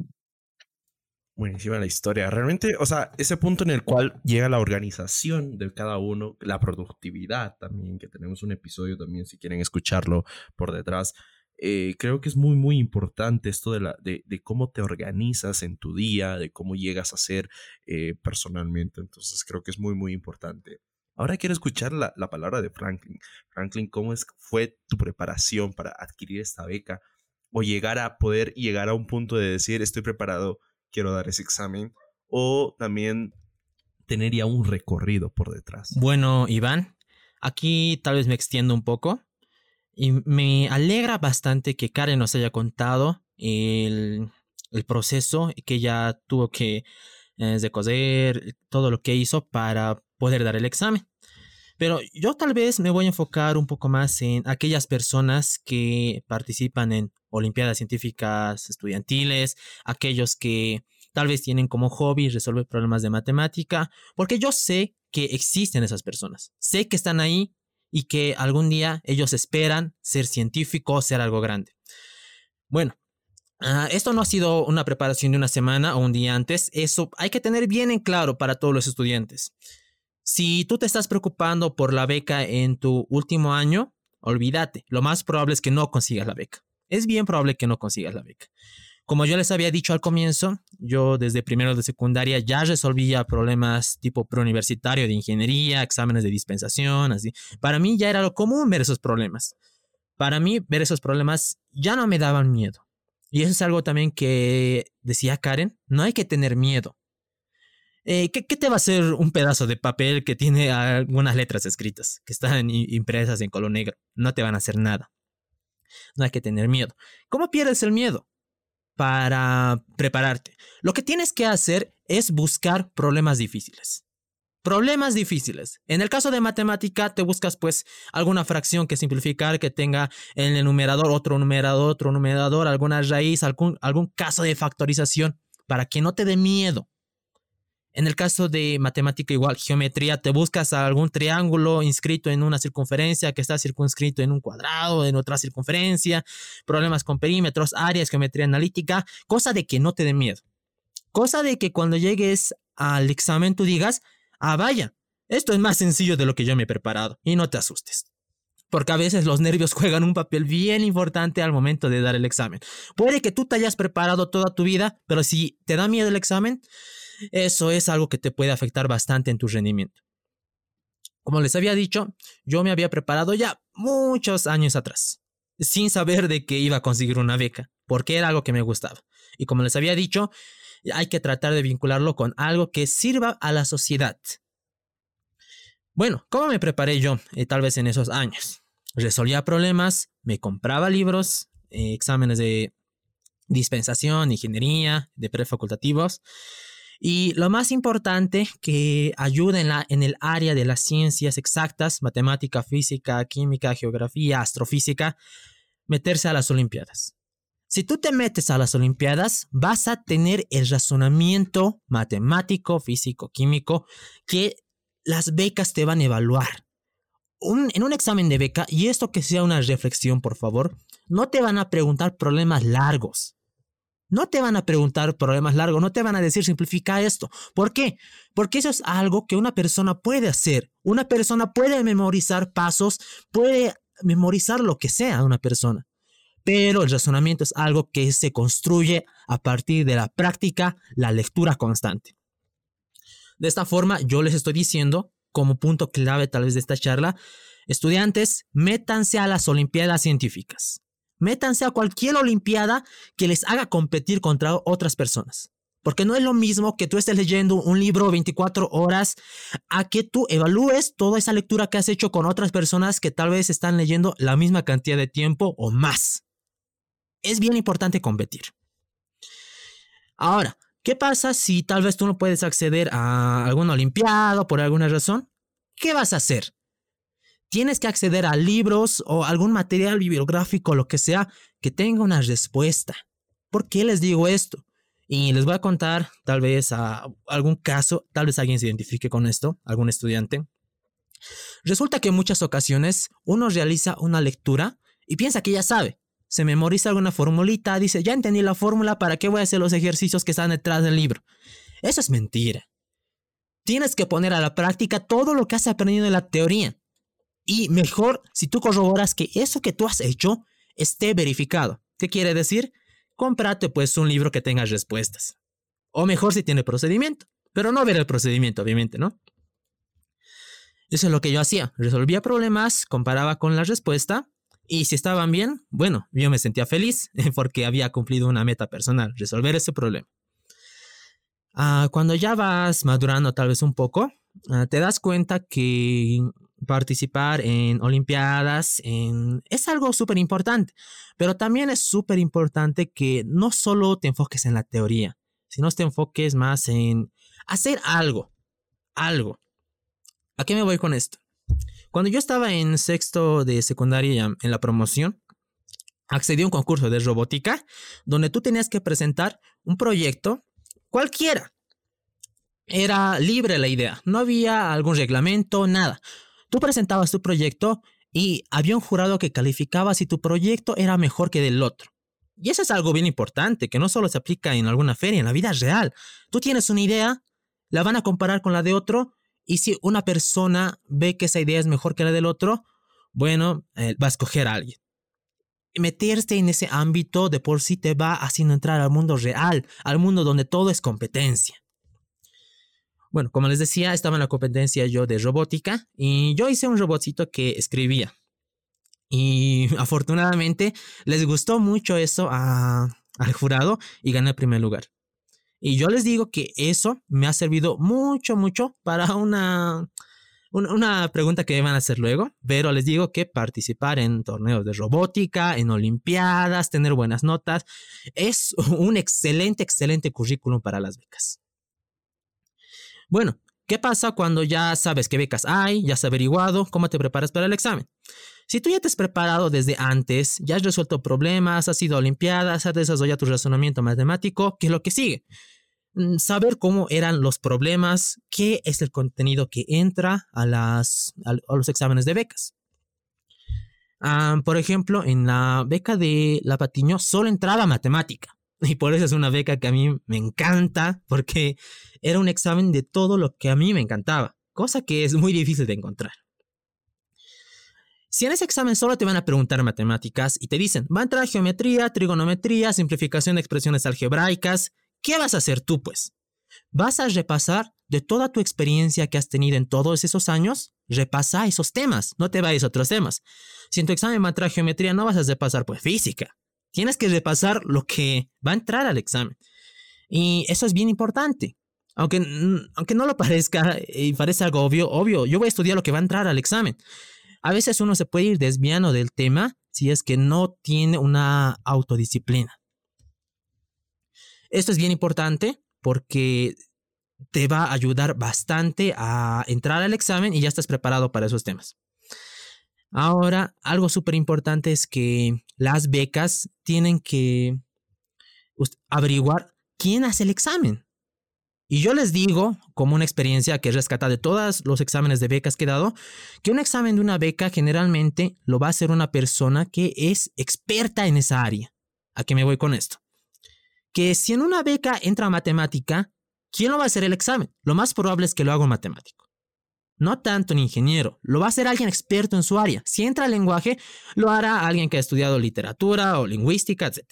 Buenísima la historia. Realmente, o sea, ese punto en el cual llega la organización de cada uno, la productividad también, que tenemos un episodio también, si quieren escucharlo por detrás. Creo que es muy, muy importante esto de cómo te organizas en tu día, de cómo llegas a ser personalmente. Entonces, creo que es muy, muy importante. Ahora quiero escuchar la palabra de Franklin. Franklin, ¿cómo fue tu preparación para adquirir esta beca o poder llegar a un punto de decir, estoy preparado, quiero dar ese examen, o también tener ya un recorrido por detrás? Bueno, Iván, aquí tal vez me extiendo un poco y me alegra bastante que Karen nos haya contado el proceso que ella tuvo que recoger, todo lo que hizo para poder dar el examen. Pero yo tal vez me voy a enfocar un poco más en aquellas personas que participan en olimpiadas científicas estudiantiles, aquellos que tal vez tienen como hobby resolver problemas de matemática, porque yo sé que existen esas personas, sé que están ahí y que algún día ellos esperan ser científicos, ser algo grande. Bueno, esto no ha sido una preparación de una semana o un día antes, eso hay que tener bien en claro para todos los estudiantes. Si tú te estás preocupando por la beca en tu último año, olvídate. Lo más probable es que no consigas la beca. Es bien probable que no consigas la beca. Como yo les había dicho al comienzo, yo desde primero de secundaria ya resolvía problemas tipo preuniversitario de ingeniería, exámenes de dispensación, así. Para mí ya era lo común ver esos problemas. Para mí ver esos problemas ya no me daban miedo. Y eso es algo también que decía Karen, no hay que tener miedo. ¿Qué te va a hacer un pedazo de papel que tiene algunas letras escritas, que están impresas en color negro? No te van a hacer nada. No hay que tener miedo. ¿Cómo pierdes el miedo? Para prepararte. Lo que tienes que hacer es buscar problemas difíciles. Problemas difíciles. En el caso de matemática, te buscas pues alguna fracción que simplificar, que tenga en el numerador, otro numerador, alguna raíz, algún caso de factorización, para que no te dé miedo. En el caso de matemática igual, geometría, te buscas algún triángulo inscrito en una circunferencia que está circunscrito en un cuadrado, en otra circunferencia, problemas con perímetros, áreas, geometría analítica, cosa de que no te dé miedo. Cosa de que cuando llegues al examen tú digas, vaya, esto es más sencillo de lo que yo me he preparado, y no te asustes. Porque a veces los nervios juegan un papel bien importante al momento de dar el examen. Puede que tú te hayas preparado toda tu vida, pero si te da miedo el examen, eso es algo que te puede afectar bastante en tu rendimiento. Como les había dicho, yo me había preparado ya muchos años atrás, sin saber de que iba a conseguir una beca, porque era algo que me gustaba. Y como les había dicho, hay que tratar de vincularlo con algo que sirva a la sociedad. Bueno, ¿cómo me preparé yo? Tal vez en esos años. Resolvía problemas, me compraba libros, exámenes de dispensación, ingeniería, de prefacultativos. Y lo más importante, que ayuda en el área de las ciencias exactas, matemática, física, química, geografía, astrofísica, meterse a las olimpiadas. Si tú te metes a las olimpiadas, vas a tener el razonamiento matemático, físico, químico, que las becas te van a evaluar. En un examen de beca, y esto que sea una reflexión, por favor, no te van a preguntar problemas largos. No te van a preguntar problemas largos, no te van a decir simplifica esto. ¿Por qué? Porque eso es algo que una persona puede hacer. Una persona puede memorizar pasos, puede memorizar lo que sea una persona. Pero el razonamiento es algo que se construye a partir de la práctica, la lectura constante. De esta forma, yo les estoy diciendo, como punto clave tal vez de esta charla, estudiantes, métanse a las olimpiadas científicas. Métanse a cualquier olimpiada que les haga competir contra otras personas. Porque no es lo mismo que tú estés leyendo un libro 24 horas a que tú evalúes toda esa lectura que has hecho con otras personas que tal vez están leyendo la misma cantidad de tiempo o más. Es bien importante competir. Ahora, ¿qué pasa si tal vez tú no puedes acceder a alguna olimpiada por alguna razón? ¿Qué vas a hacer? Tienes que acceder a libros o algún material bibliográfico, lo que sea, que tenga una respuesta. ¿Por qué les digo esto? Y les voy a contar tal vez algún caso, tal vez alguien se identifique con esto, algún estudiante. Resulta que en muchas ocasiones uno realiza una lectura y piensa que ya sabe. Se memoriza alguna formulita, dice, ya entendí la fórmula, ¿para qué voy a hacer los ejercicios que están detrás del libro? Eso es mentira. Tienes que poner a la práctica todo lo que has aprendido en la teoría. Y mejor si tú corroboras que eso que tú has hecho esté verificado. ¿Qué quiere decir? Cómprate pues un libro que tenga respuestas. O mejor si tiene procedimiento. Pero no ver el procedimiento, obviamente, ¿no? Eso es lo que yo hacía. Resolvía problemas, comparaba con la respuesta. Y si estaban bien, bueno, yo me sentía feliz porque había cumplido una meta personal, resolver ese problema. Cuando ya vas madurando tal vez un poco, te das cuenta que participar en olimpiadas es algo súper importante, pero también es súper importante que no solo te enfoques en la teoría, sino te enfoques más en hacer algo. ¿A qué me voy con esto? Cuando yo estaba en sexto de secundaria en la promoción, accedí a un concurso de robótica donde tú tenías que presentar un proyecto cualquiera. Era libre la idea, no había algún reglamento, nada. Tú presentabas tu proyecto y había un jurado que calificaba si tu proyecto era mejor que del otro. Y eso es algo bien importante, que no solo se aplica en alguna feria, en la vida real. Tú tienes una idea, la van a comparar con la de otro, y si una persona ve que esa idea es mejor que la del otro, bueno, va a escoger a alguien. Meterse en ese ámbito de por sí te va haciendo entrar al mundo real, al mundo donde todo es competencia. Bueno, como les decía, estaba en la competencia yo de robótica y yo hice un robotcito que escribía. Y afortunadamente les gustó mucho eso al jurado y gané el primer lugar. Y yo les digo que eso me ha servido mucho para una pregunta que me van a hacer luego, pero les digo que participar en torneos de robótica, en olimpiadas, tener buenas notas, es un excelente currículum para las becas. Bueno, ¿qué pasa cuando ya sabes qué becas hay, ya has averiguado, cómo te preparas para el examen? Si tú ya te has preparado desde antes, ya has resuelto problemas, has ido a olimpiadas, has desarrollado tu razonamiento matemático, ¿qué es lo que sigue? Saber cómo eran los problemas, qué es el contenido que entra a los exámenes de becas. Por ejemplo, en la beca de La Patiño solo entraba matemática. Y por eso es una beca que a mí me encanta, porque era un examen de todo lo que a mí me encantaba, cosa que es muy difícil de encontrar. Si en ese examen solo te van a preguntar matemáticas y te dicen, va a entrar geometría, trigonometría, simplificación de expresiones algebraicas, ¿qué vas a hacer tú, pues? Vas a repasar de toda tu experiencia que has tenido en todos esos años, repasa esos temas, no te vayas a otros temas. Si en tu examen va a entrar geometría, no vas a repasar, pues, física. Tienes que repasar lo que va a entrar al examen. Y eso es bien importante. Aunque no lo parezca y parece algo obvio, yo voy a estudiar lo que va a entrar al examen. A veces uno se puede ir desviando del tema si es que no tiene una autodisciplina. Esto es bien importante porque te va a ayudar bastante a entrar al examen y ya estás preparado para esos temas. Ahora, algo súper importante es que las becas tienen que averiguar quién hace el examen. Y yo les digo, como una experiencia que he rescatado de todos los exámenes de becas que he dado, que un examen de una beca generalmente lo va a hacer una persona que es experta en esa área. ¿A qué me voy con esto? Que si en una beca entra matemática, ¿quién lo va a hacer el examen? Lo más probable es que lo haga un matemático. No tanto un ingeniero, lo va a hacer alguien experto en su área. Si entra lenguaje, lo hará alguien que ha estudiado literatura o lingüística, etc.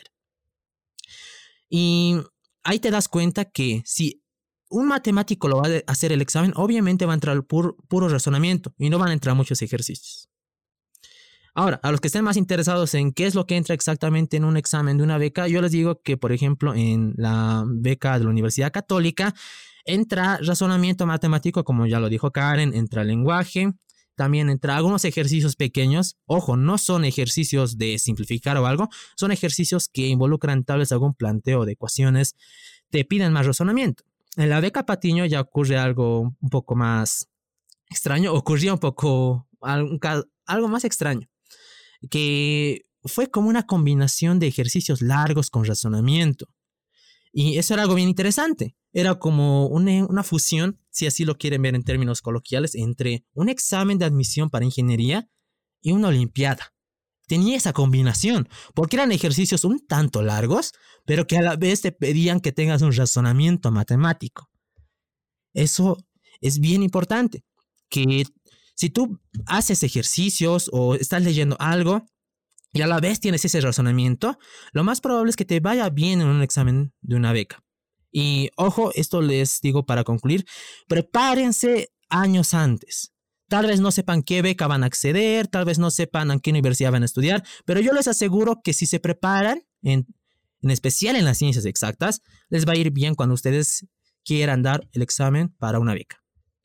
Y ahí te das cuenta que si un matemático lo va a hacer el examen, obviamente va a entrar puro razonamiento y no van a entrar muchos ejercicios. Ahora, a los que estén más interesados en qué es lo que entra exactamente en un examen de una beca, yo les digo que, por ejemplo, en la beca de la Universidad Católica, entra razonamiento matemático, como ya lo dijo Karen, entra lenguaje, también entra algunos ejercicios pequeños. Ojo, no son ejercicios de simplificar o algo, son ejercicios que involucran tal vez algún planteo de ecuaciones, te piden más razonamiento. En la beca Patiño ya ocurre algo un poco más extraño, ocurría un poco algo más extraño, que fue como una combinación de ejercicios largos con razonamiento. Y eso era algo bien interesante. Era como una fusión, si así lo quieren ver en términos coloquiales, entre un examen de admisión para ingeniería y una olimpiada. Tenía esa combinación, porque eran ejercicios un tanto largos, pero que a la vez te pedían que tengas un razonamiento matemático. Eso es bien importante, que si tú haces ejercicios o estás leyendo algo y a la vez tienes ese razonamiento, lo más probable es que te vaya bien en un examen de una beca. Y ojo, esto les digo para concluir, prepárense años antes. Tal vez no sepan qué beca van a acceder, tal vez no sepan a qué universidad van a estudiar, pero yo les aseguro que si se preparan, en especial en las ciencias exactas, les va a ir bien cuando ustedes quieran dar el examen para una beca.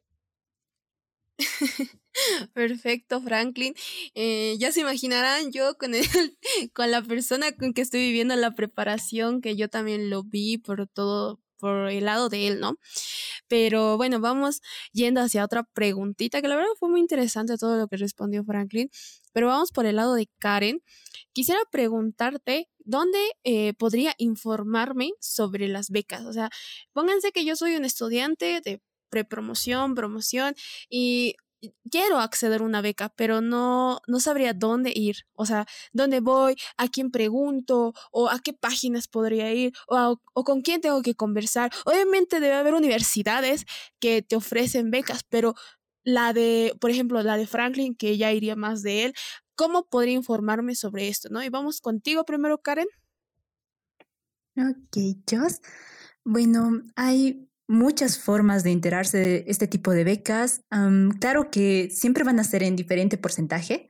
Perfecto, Franklin. Ya se imaginarán yo con la persona con que estoy viviendo la preparación, que yo también lo vi por todo, por el lado de él, ¿no? Pero bueno, vamos yendo hacia otra preguntita, que la verdad fue muy interesante todo lo que respondió Franklin, pero vamos por el lado de Karen. Quisiera preguntarte, ¿dónde podría informarme sobre las becas? O sea, pónganse que yo soy un estudiante de prepromoción, promoción, y quiero acceder a una beca, pero no sabría dónde ir. O sea, dónde voy, a quién pregunto, o a qué páginas podría ir, o con quién tengo que conversar. Obviamente debe haber universidades que te ofrecen becas, pero por ejemplo, la de Franklin, que ya iría más de él, ¿cómo podría informarme sobre esto, no? Y vamos contigo primero, Karen. Ok, Jos. Bueno, hay muchas formas de enterarse de este tipo de becas. Claro que siempre van a ser en diferente porcentaje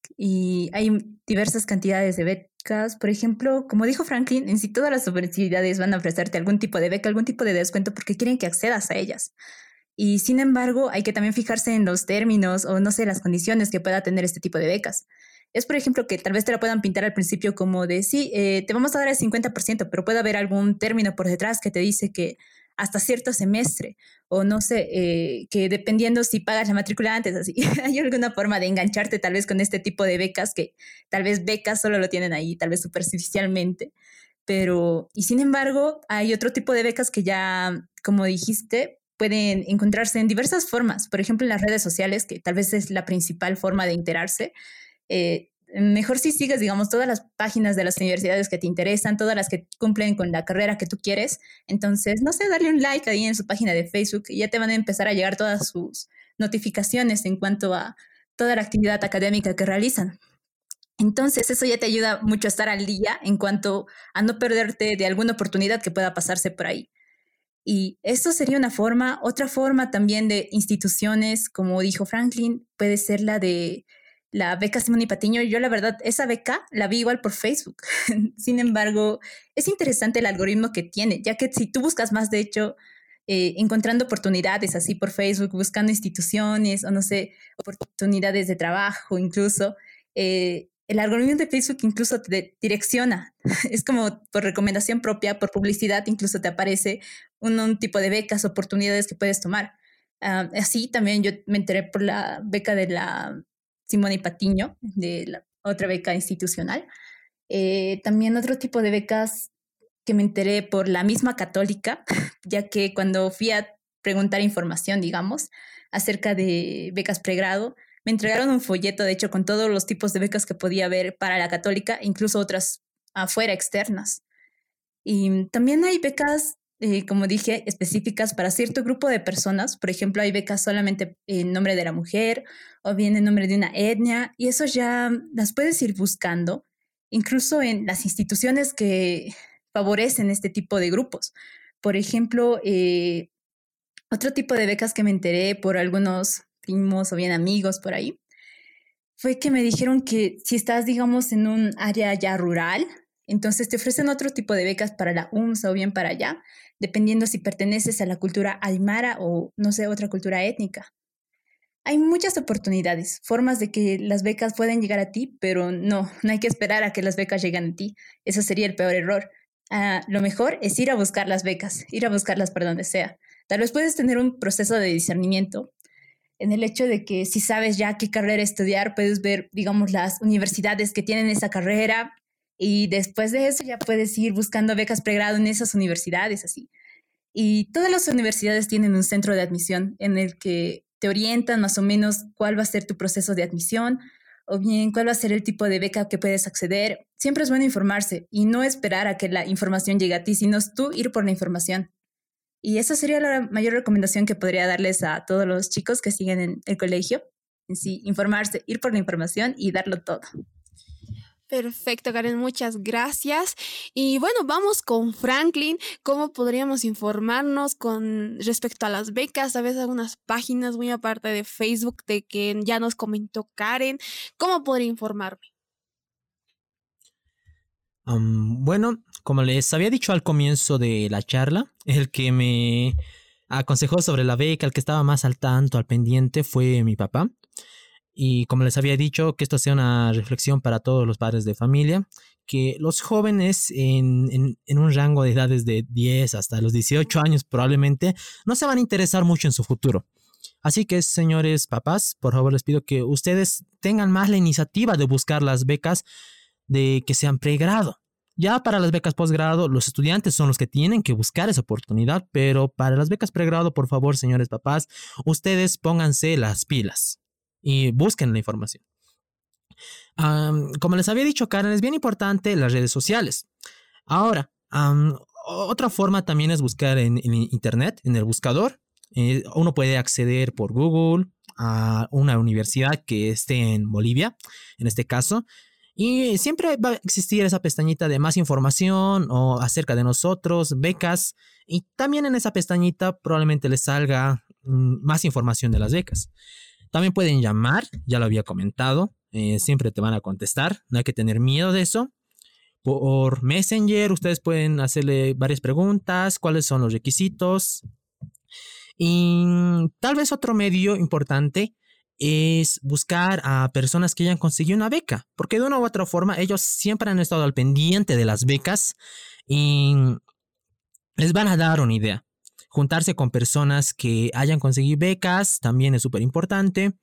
y hay diversas cantidades de becas. Por ejemplo, como dijo Franklin, en sí todas las universidades van a ofrecerte algún tipo de beca, algún tipo de descuento porque quieren que accedas a ellas. Y sin embargo, hay que también fijarse en los términos o no sé, las condiciones que pueda tener este tipo de becas. Es, por ejemplo, que tal vez te la puedan pintar al principio como de, sí, te vamos a dar el 50%, pero puede haber algún término por detrás que te dice que hasta cierto semestre, o no sé, que dependiendo si pagas la matrícula antes, así, hay alguna forma de engancharte tal vez con este tipo de becas que tal vez becas solo lo tienen ahí, tal vez superficialmente, pero, y sin embargo, hay otro tipo de becas que ya, como dijiste, pueden encontrarse en diversas formas, por ejemplo, en las redes sociales, que tal vez es la principal forma de enterarse. Mejor si sigues, digamos, todas las páginas de las universidades que te interesan, todas las que cumplen con la carrera que tú quieres. Entonces, no sé, darle un like ahí en su página de Facebook y ya te van a empezar a llegar todas sus notificaciones en cuanto a toda la actividad académica que realizan. Entonces, eso ya te ayuda mucho a estar al día en cuanto a no perderte de alguna oportunidad que pueda pasarse por ahí. Y esto sería una forma. Otra forma también de instituciones, como dijo Franklin, puede ser la de la beca Simón y Patiño. Yo la verdad, esa beca la vi igual por Facebook. Sin embargo, es interesante el algoritmo que tiene, ya que si tú buscas más, de hecho, encontrando oportunidades así por Facebook, buscando instituciones o no sé, oportunidades de trabajo incluso, el algoritmo de Facebook incluso te direcciona. Es como por recomendación propia, por publicidad, incluso te aparece un tipo de becas, oportunidades que puedes tomar. Así también yo me enteré por la beca de la Simón y Patiño, de la otra beca institucional. También otro tipo de becas que me enteré por la misma Católica, ya que cuando fui a preguntar información, digamos, acerca de becas pregrado, me entregaron un folleto, de hecho, con todos los tipos de becas que podía haber para la Católica, incluso otras afuera, externas. Y también hay becas, como dije, específicas para cierto grupo de personas. Por ejemplo, hay becas solamente en nombre de la mujer o bien en nombre de una etnia, y eso ya las puedes ir buscando, incluso en las instituciones que favorecen este tipo de grupos. Por ejemplo, otro tipo de becas que me enteré por algunos primos o bien amigos por ahí fue que me dijeron que si estás, digamos, en un área ya rural, entonces te ofrecen otro tipo de becas para la UMSA o bien para allá, dependiendo si perteneces a la cultura aymara o, no sé, otra cultura étnica. Hay muchas oportunidades, formas de que las becas pueden llegar a ti, pero no hay que esperar a que las becas lleguen a ti. Eso sería el peor error. Lo mejor es ir a buscar las becas, ir a buscarlas por donde sea. Tal vez puedes tener un proceso de discernimiento en el hecho de que si sabes ya qué carrera estudiar, puedes ver, digamos, las universidades que tienen esa carrera Y después de eso ya puedes ir buscando becas pregrado en esas universidades, así. Y todas las universidades tienen un centro de admisión en el que te orientan más o menos cuál va a ser tu proceso de admisión o bien cuál va a ser el tipo de beca que puedes acceder. Siempre es bueno informarse y no esperar a que la información llegue a ti, sino tú ir por la información. Y esa sería la mayor recomendación que podría darles a todos los chicos que siguen en el colegio. En sí, informarse, ir por la información y darlo todo. Perfecto, Karen, muchas gracias. Y bueno, vamos con Franklin. ¿Cómo podríamos informarnos con respecto a las becas? ¿Sabes algunas páginas muy aparte de Facebook de que ya nos comentó Karen? ¿Cómo podría informarme? Bueno, como les había dicho al comienzo de la charla, el que me aconsejó sobre la beca, el que estaba más al tanto, al pendiente, fue mi papá. Y como les había dicho, que esto sea una reflexión para todos los padres de familia, que los jóvenes en un rango de edades de 10 hasta los 18 años probablemente no se van a interesar mucho en su futuro. Así que, señores papás, por favor les pido que ustedes tengan más la iniciativa de buscar las becas de que sean pregrado. Ya para las becas posgrado, los estudiantes son los que tienen que buscar esa oportunidad, pero para las becas pregrado, por favor, señores papás, ustedes pónganse las pilas y busquen la información. Como les había dicho Karen, es bien importante las redes sociales. Ahora, otra forma también es buscar en internet, en el buscador. Uno puede acceder por Google a una universidad que esté en Bolivia, en este caso, y siempre va a existir esa pestañita de más información o acerca de nosotros, becas, y también en esa pestañita probablemente les salga más información de las becas. También pueden llamar, ya lo había comentado, siempre te van a contestar, no hay que tener miedo de eso. Por Messenger ustedes pueden hacerle varias preguntas, cuáles son los requisitos. Y tal vez otro medio importante es buscar a personas que hayan conseguido una beca, porque de una u otra forma ellos siempre han estado al pendiente de las becas y les van a dar una idea. Juntarse con personas que hayan conseguido becas también es súper importante.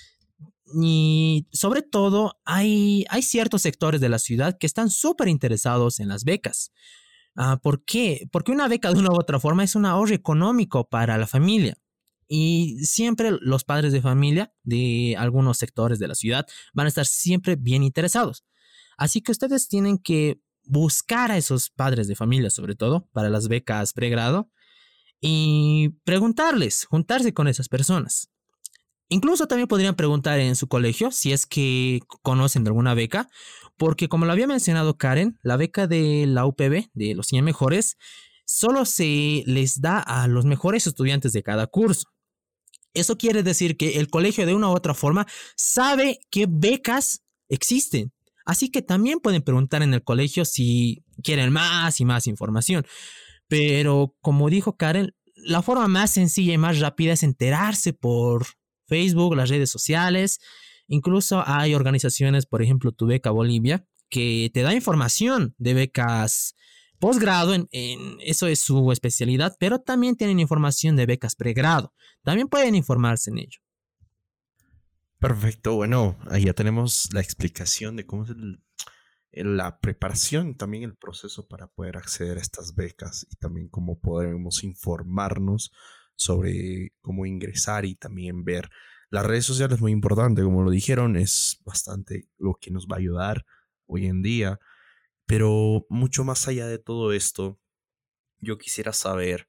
Y sobre todo hay ciertos sectores de la ciudad que están súper interesados en las becas. ¿Por qué? Porque una beca de una u otra forma es un ahorro económico para la familia. Y siempre los padres de familia de algunos sectores de la ciudad van a estar siempre bien interesados. Así que ustedes tienen que buscar a esos padres de familia, sobre todo para las becas pregrado, y preguntarles, juntarse con esas personas. Incluso también podrían preguntar en su colegio si es que conocen de alguna beca, porque como lo había mencionado Karen, la beca de la UPB, de los 100 mejores, solo se les da a los mejores estudiantes de cada curso. Eso quiere decir que el colegio de una u otra forma sabe qué becas existen. Así que también pueden preguntar en el colegio si quieren más y más información. Pero como dijo Karen, la forma más sencilla y más rápida es enterarse por Facebook, las redes sociales. Incluso hay organizaciones, por ejemplo, Tu Beca Bolivia, que te da información de becas posgrado, eso es su especialidad, pero también tienen información de becas pregrado. También pueden informarse en ello. Perfecto, bueno, ahí ya tenemos la explicación de cómo es la preparación, también el proceso para poder acceder a estas becas y también cómo podremos informarnos sobre cómo ingresar y también ver las redes sociales. Muy importante, como lo dijeron, es bastante lo que nos va a ayudar hoy en día, pero mucho más allá de todo esto, yo quisiera saber,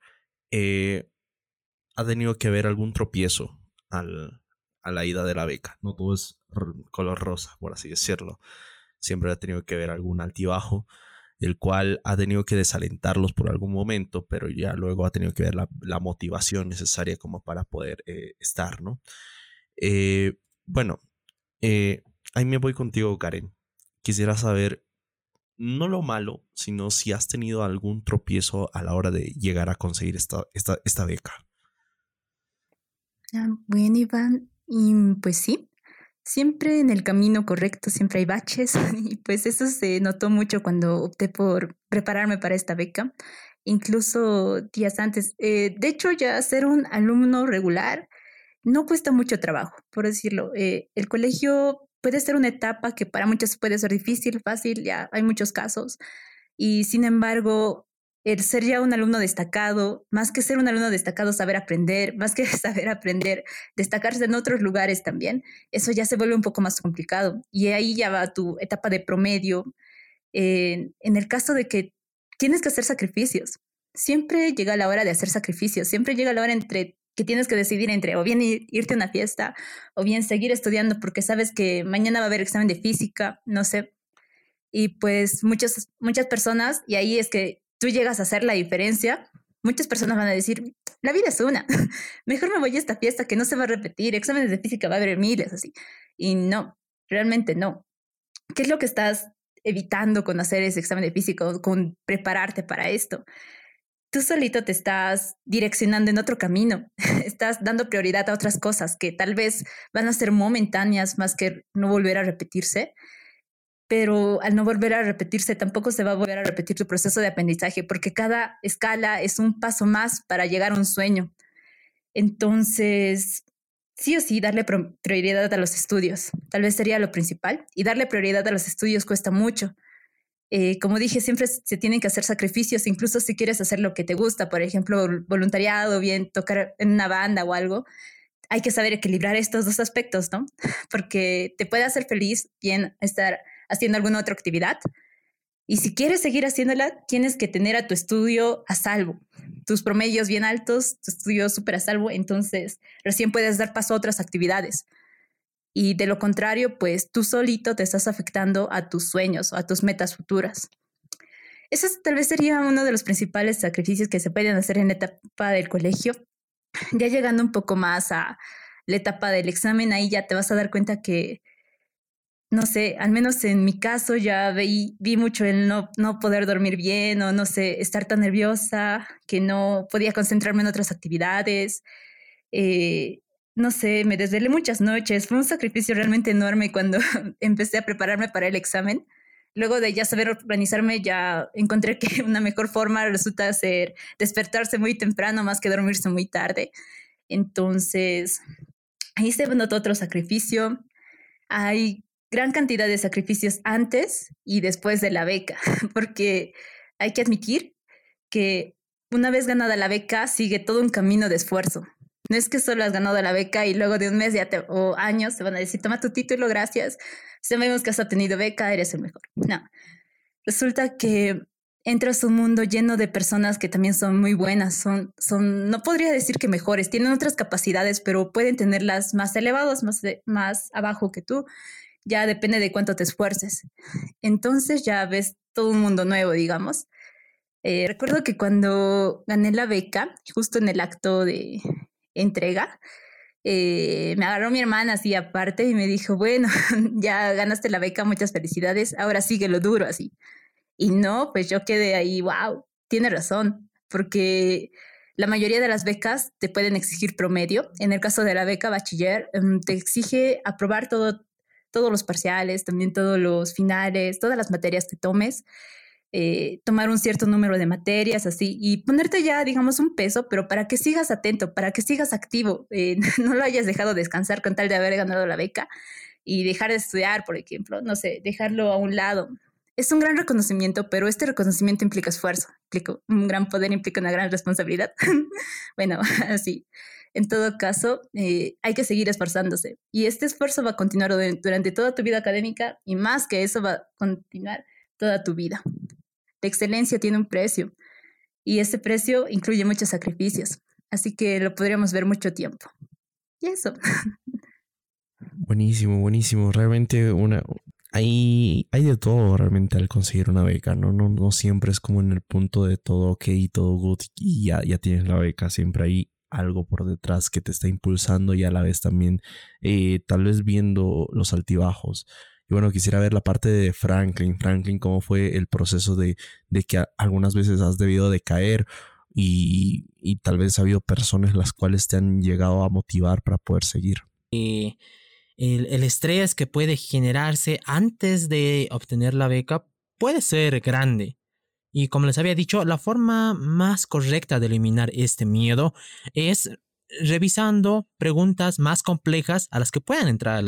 ¿ha tenido que haber algún tropiezo a la ida de la beca? No todo es color rosa, por así decirlo. Siempre ha tenido que haber algún altibajo, el cual ha tenido que desalentarlos por algún momento, pero ya luego ha tenido que ver la motivación necesaria como para poder estar, ¿no? Bueno, ahí me voy contigo, Karen. Quisiera saber, no lo malo, sino si has tenido algún tropiezo a la hora de llegar a conseguir esta beca. Bueno, Iván, y pues sí, siempre en el camino correcto, siempre hay baches y pues eso se notó mucho cuando opté por prepararme para esta beca, incluso días antes. De hecho, ya ser un alumno regular no cuesta mucho trabajo, por decirlo. El colegio puede ser una etapa que para muchos puede ser difícil, fácil, ya hay muchos casos. Y sin embargo, el ser ya un alumno destacado, más que ser un alumno destacado, saber aprender, más que saber aprender, destacarse en otros lugares también, eso ya se vuelve un poco más complicado. Y ahí ya va tu etapa de promedio. En el caso de que tienes que hacer sacrificios, siempre llega la hora de hacer sacrificios, siempre llega la hora entre que tienes que decidir entre o bien irte a una fiesta o bien seguir estudiando porque sabes que mañana va a haber examen de física, no sé. Y pues muchas personas, y ahí es que tú llegas a hacer la diferencia, muchas personas van a decir, la vida es una, mejor me voy a esta fiesta que no se va a repetir, exámenes de física va a haber miles, así. Y no, realmente no. ¿Qué es lo que estás evitando con hacer ese examen de física o con prepararte para esto? Tú solito te estás direccionando en otro camino, estás dando prioridad a otras cosas que tal vez van a ser momentáneas más que no volver a repetirse, pero al no volver a repetirse tampoco se va a volver a repetir tu proceso de aprendizaje porque cada escala es un paso más para llegar a un sueño. Entonces, sí o sí, darle prioridad a los estudios, tal vez sería lo principal, y darle prioridad a los estudios cuesta mucho. Como dije, siempre se tienen que hacer sacrificios, incluso si quieres hacer lo que te gusta, por ejemplo, voluntariado, bien tocar en una banda o algo, hay que saber equilibrar estos dos aspectos, ¿no? Porque te puede hacer feliz bien estar haciendo alguna otra actividad, y si quieres seguir haciéndola, tienes que tener a tu estudio a salvo, tus promedios bien altos, tu estudio súper a salvo, entonces recién puedes dar paso a otras actividades. Y de lo contrario, pues tú solito te estás afectando a tus sueños o a tus metas futuras. Eso tal vez sería uno de los principales sacrificios que se pueden hacer en la etapa del colegio. Ya llegando un poco más a la etapa del examen, ahí ya te vas a dar cuenta que, no sé, al menos en mi caso ya vi mucho el no poder dormir bien o no sé, estar tan nerviosa que no podía concentrarme en otras actividades. No sé, me desvelé muchas noches. Fue un sacrificio realmente enorme cuando empecé a prepararme para el examen. Luego de ya saber organizarme, ya encontré que una mejor forma resulta ser despertarse muy temprano más que dormirse muy tarde. Entonces, ahí se notó otro sacrificio. Hay gran cantidad de sacrificios antes y después de la beca, porque hay que admitir que una vez ganada la beca sigue todo un camino de esfuerzo. No es que solo has ganado la beca y luego de un mes o años te van a decir, toma tu título, gracias. Sabemos que has obtenido beca, eres el mejor. No. Resulta que entras a un mundo lleno de personas que también son muy buenas. No podría decir que mejores, tienen otras capacidades, pero pueden tenerlas más elevadas, más abajo que tú. Ya depende de cuánto te esfuerces. Entonces ya ves todo un mundo nuevo, digamos. Recuerdo que cuando gané la beca, justo en el acto de entrega, me agarró mi hermana así aparte y me dijo, bueno, ya ganaste la beca, muchas felicidades, ahora sigue lo duro así. Y no, pues yo quedé ahí, wow, tiene razón, porque la mayoría de las becas te pueden exigir promedio. En el caso de la beca bachiller, te exige aprobar todos los parciales, también todos los finales, todas las materias que tomes. Tomar un cierto número de materias así y ponerte ya, digamos, un peso, pero para que sigas atento, para que sigas activo, no lo hayas dejado descansar con tal de haber ganado la beca y dejar de estudiar, por ejemplo, no sé, dejarlo a un lado. Es un gran reconocimiento, pero este reconocimiento implica esfuerzo, implica un gran poder, implica una gran responsabilidad. Bueno, así. En todo caso, hay que seguir esforzándose y este esfuerzo va a continuar durante toda tu vida académica y más que eso va a continuar toda tu vida. La excelencia tiene un precio y ese precio incluye muchos sacrificios, así que lo podríamos ver mucho tiempo. Y eso. Buenísimo, buenísimo. Realmente hay de todo realmente al conseguir una beca, ¿no? No siempre es como en el punto de todo ok, todo good y ya tienes la beca. Siempre hay algo por detrás que te está impulsando y a la vez también tal vez viendo los altibajos. Y bueno, quisiera ver la parte de Franklin. Franklin, ¿cómo fue el proceso de que algunas veces has debido de caer y tal vez ha habido personas las cuales te han llegado a motivar para poder seguir? El estrés que puede generarse antes de obtener la beca puede ser grande. Y como les había dicho, la forma más correcta de eliminar este miedo es revisando preguntas más complejas a las que puedan entrar a la beca.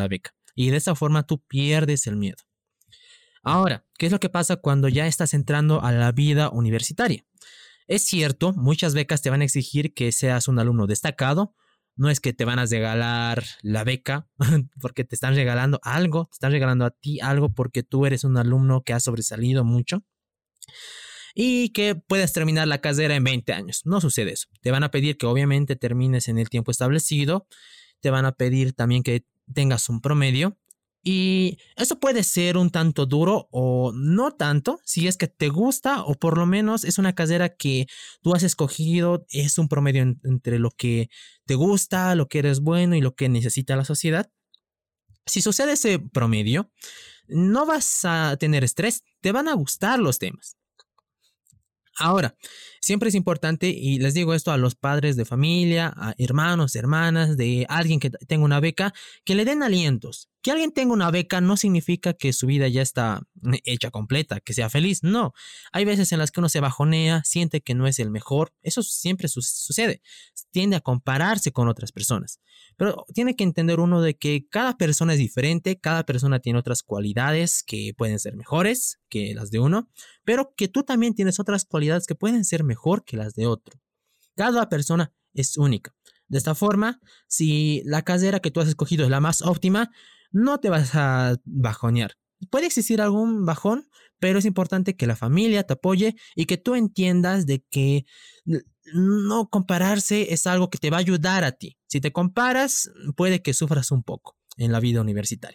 Y de esa forma tú pierdes el miedo. Ahora, ¿qué es lo que pasa cuando ya estás entrando a la vida universitaria? Es cierto, muchas becas te van a exigir que seas un alumno destacado. No es que te van a regalar la beca porque te están regalando algo, te están regalando a ti algo porque tú eres un alumno que ha sobresalido mucho y que puedes terminar la carrera en 20 años. No sucede eso. Te van a pedir que obviamente termines en el tiempo establecido. Te van a pedir también que tengas un promedio. Y eso puede ser un tanto duro o no tanto si es que te gusta o por lo menos es una carrera que tú has escogido, es un promedio entre lo que te gusta, lo que eres bueno y lo que necesita la sociedad. Si sucede ese promedio, no vas a tener estrés, te van a gustar los temas. Ahora, siempre es importante, y les digo esto a los padres de familia, a hermanos, hermanas, de alguien que tenga una beca, que le den alientos. Que alguien tenga una beca no significa que su vida ya está hecha completa, que sea feliz. No, hay veces en las que uno se bajonea, siente que no es el mejor. Eso siempre sucede. Tiende a compararse con otras personas. Pero tiene que entender uno de que cada persona es diferente, cada persona tiene otras cualidades que pueden ser mejores que las de uno, pero que tú también tienes otras cualidades que pueden ser mejor que las de otro. Cada persona es única. De esta forma, si la carrera que tú has escogido es la más óptima, no te vas a bajonear. Puede existir algún bajón, pero es importante que la familia te apoye y que tú entiendas de que no compararse es algo que te va a ayudar a ti. Si te comparas, puede que sufras un poco en la vida universitaria.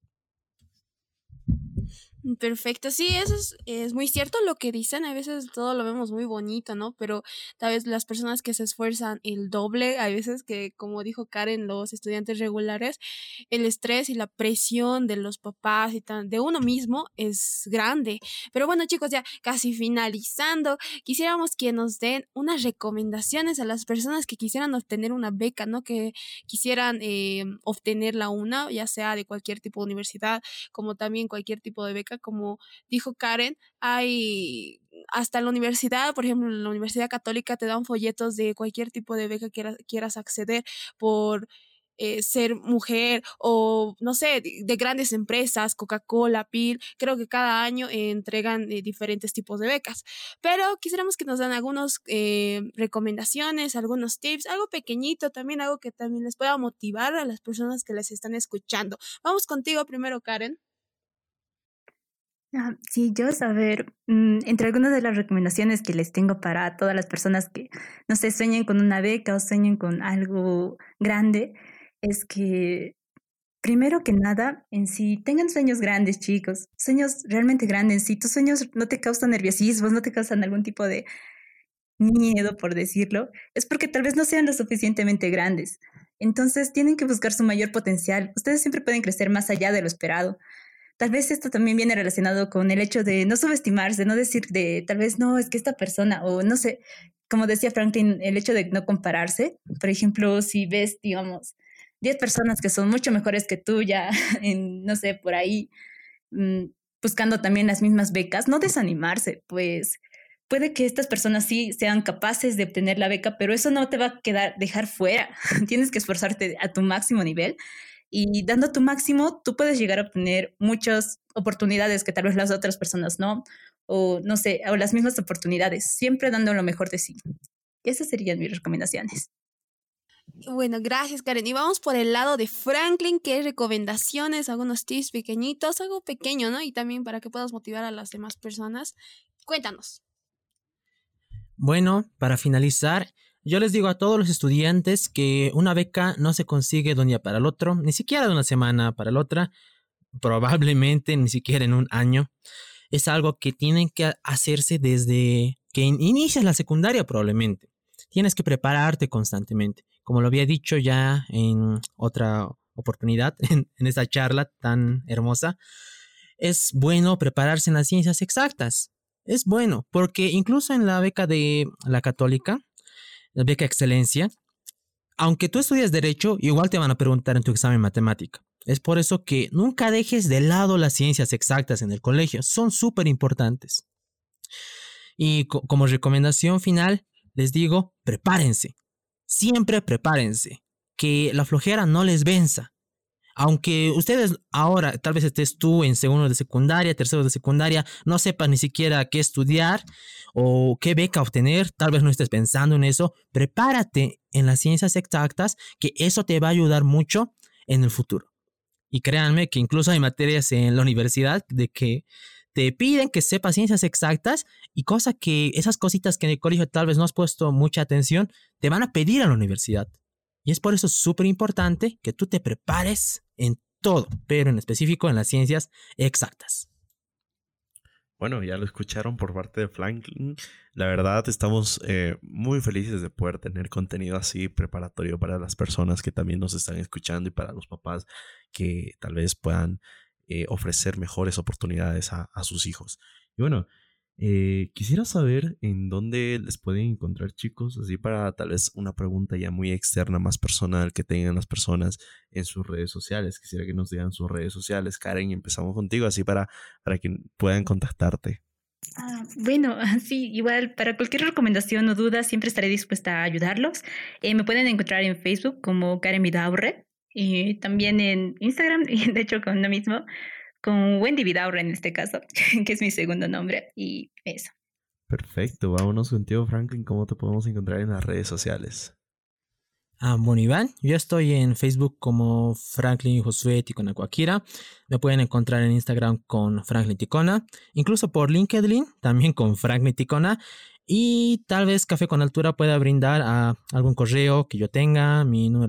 Perfecto, sí, eso es muy cierto lo que dicen, a veces todo lo vemos muy bonito, ¿no? Pero tal vez las personas que se esfuerzan el doble, hay veces que, como dijo Karen, los estudiantes regulares, el estrés y la presión de los papás y de uno mismo es grande. Pero bueno, chicos, ya casi finalizando, quisiéramos que nos den unas recomendaciones a las personas que quisieran obtener una beca, ¿no? Que quisieran obtenerla una, ya sea de cualquier tipo de universidad, como también cualquier tipo de beca, como dijo Karen, hay hasta en la universidad, por ejemplo, en la Universidad Católica te dan folletos de cualquier tipo de beca que quieras acceder por ser mujer o, no sé, de grandes empresas, Coca-Cola, PIL, creo que cada año entregan diferentes tipos de becas. Pero quisiéramos que nos dan algunas recomendaciones, algunos tips, algo pequeñito también, algo que también les pueda motivar a las personas que les están escuchando. Vamos contigo primero, Karen. Sí, yo saber, entre algunas de las recomendaciones que les tengo para todas las personas que, no sé, sueñen con una beca o sueñen con algo grande, es que, primero que nada, en sí, tengan sueños grandes, chicos, sueños realmente grandes. Si tus sueños no te causan nerviosismo, no te causan algún tipo de miedo, por decirlo, es porque tal vez no sean lo suficientemente grandes. Entonces, tienen que buscar su mayor potencial. Ustedes siempre pueden crecer más allá de lo esperado. Tal vez esto también viene relacionado con el hecho de no subestimarse, no decir de tal vez no, es que esta persona, o no sé, como decía Franklin, el hecho de no compararse. Por ejemplo, si ves, digamos, 10 personas que son mucho mejores que tú ya, no sé, por ahí, buscando también las mismas becas, no desanimarse, pues puede que estas personas sí sean capaces de obtener la beca, pero eso no te va a dejar fuera. Tienes que esforzarte a tu máximo nivel. Y dando tu máximo, tú puedes llegar a obtener muchas oportunidades que tal vez las otras personas no, o no sé, o las mismas oportunidades, siempre dando lo mejor de sí. Y esas serían mis recomendaciones. Bueno, gracias, Karen. Y vamos por el lado de Franklin, ¿qué recomendaciones, algunos tips pequeñitos, algo pequeño, ¿no? Y también para que puedas motivar a las demás personas. Cuéntanos. Bueno, para finalizar, yo les digo a todos los estudiantes que una beca no se consigue de un día para el otro, ni siquiera de una semana para la otra, probablemente ni siquiera en un año. Es algo que tienen que hacerse desde que inicias la secundaria probablemente. Tienes que prepararte constantemente. Como lo había dicho ya en otra oportunidad, en esta charla tan hermosa, es bueno prepararse en las ciencias exactas. Es bueno, porque incluso en la beca de la Católica, la beca excelencia, aunque tú estudias derecho, igual te van a preguntar en tu examen matemática. Es por eso que nunca dejes de lado las ciencias exactas en el colegio. Son súper importantes. Y como recomendación final, les digo, prepárense. Siempre prepárense. Que la flojera no les venza. Aunque ustedes ahora, tal vez estés tú en segundo de secundaria, tercero de secundaria, no sepas ni siquiera qué estudiar o qué beca obtener, tal vez no estés pensando en eso, prepárate en las ciencias exactas, que eso te va a ayudar mucho en el futuro. Y créanme que incluso hay materias en la universidad de que te piden que sepas ciencias exactas y cosa que esas cositas que en el colegio tal vez no has puesto mucha atención, te van a pedir a la universidad. Y es por eso súper importante que tú te prepares en todo, pero en específico en las ciencias exactas. Bueno, ya lo escucharon por parte de Franklin. La verdad, estamos muy felices de poder tener contenido así preparatorio para las personas que también nos están escuchando y para los papás que tal vez puedan ofrecer mejores oportunidades a sus hijos. Y bueno, quisiera saber en dónde les pueden encontrar, chicos, así para tal vez una pregunta ya muy externa, más personal que tengan las personas en sus redes sociales. Quisiera que nos digan sus redes sociales. Karen, empezamos contigo, así para que puedan contactarte. Bueno, sí, igual para cualquier recomendación o duda siempre estaré dispuesta a ayudarlos. Me pueden encontrar en Facebook como Karen Vidaurre y también en Instagram, y de hecho con lo mismo, con Wendy Vidaurre en este caso, que es mi segundo nombre y eso. Perfecto, vámonos contigo, Franklin. ¿Cómo te podemos encontrar en las redes sociales? Bueno, Iván, yo estoy en Facebook como Franklin Josué Ticona Cuaquira. Me pueden encontrar en Instagram con Franklin Ticona, incluso por LinkedIn, también con Franklin Ticona. Y tal vez Café con Altura pueda brindar a algún correo que yo tenga,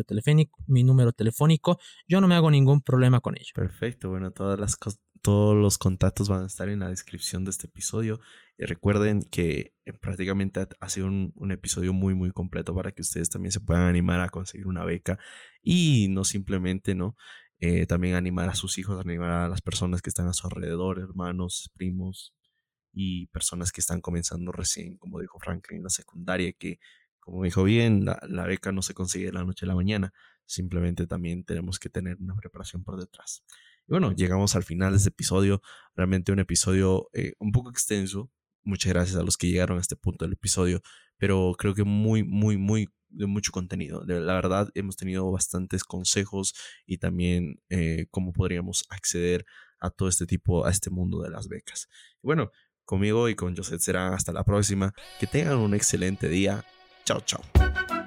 mi número telefónico. Yo no me hago ningún problema con ello. Perfecto, bueno, todos los contactos van a estar en la descripción de este episodio. Y recuerden que prácticamente ha sido un episodio muy, muy completo para que ustedes también se puedan animar a conseguir una beca y no simplemente, ¿no? También animar a sus hijos, animar a las personas que están a su alrededor, hermanos, primos y personas que están comenzando recién, como dijo Franklin, en la secundaria, que como dijo bien, la beca no se consigue de la noche a la mañana, simplemente también tenemos que tener una preparación por detrás. Y bueno, llegamos al final de este episodio, realmente un episodio un poco extenso. Muchas gracias a los que llegaron a este punto del episodio, pero creo que muy, muy, muy de mucho contenido. La verdad, hemos tenido bastantes consejos y también cómo podríamos acceder a todo este tipo, a este mundo de las becas. Y bueno, conmigo y con Josette será hasta la próxima. Que tengan un excelente día. Chao, chao.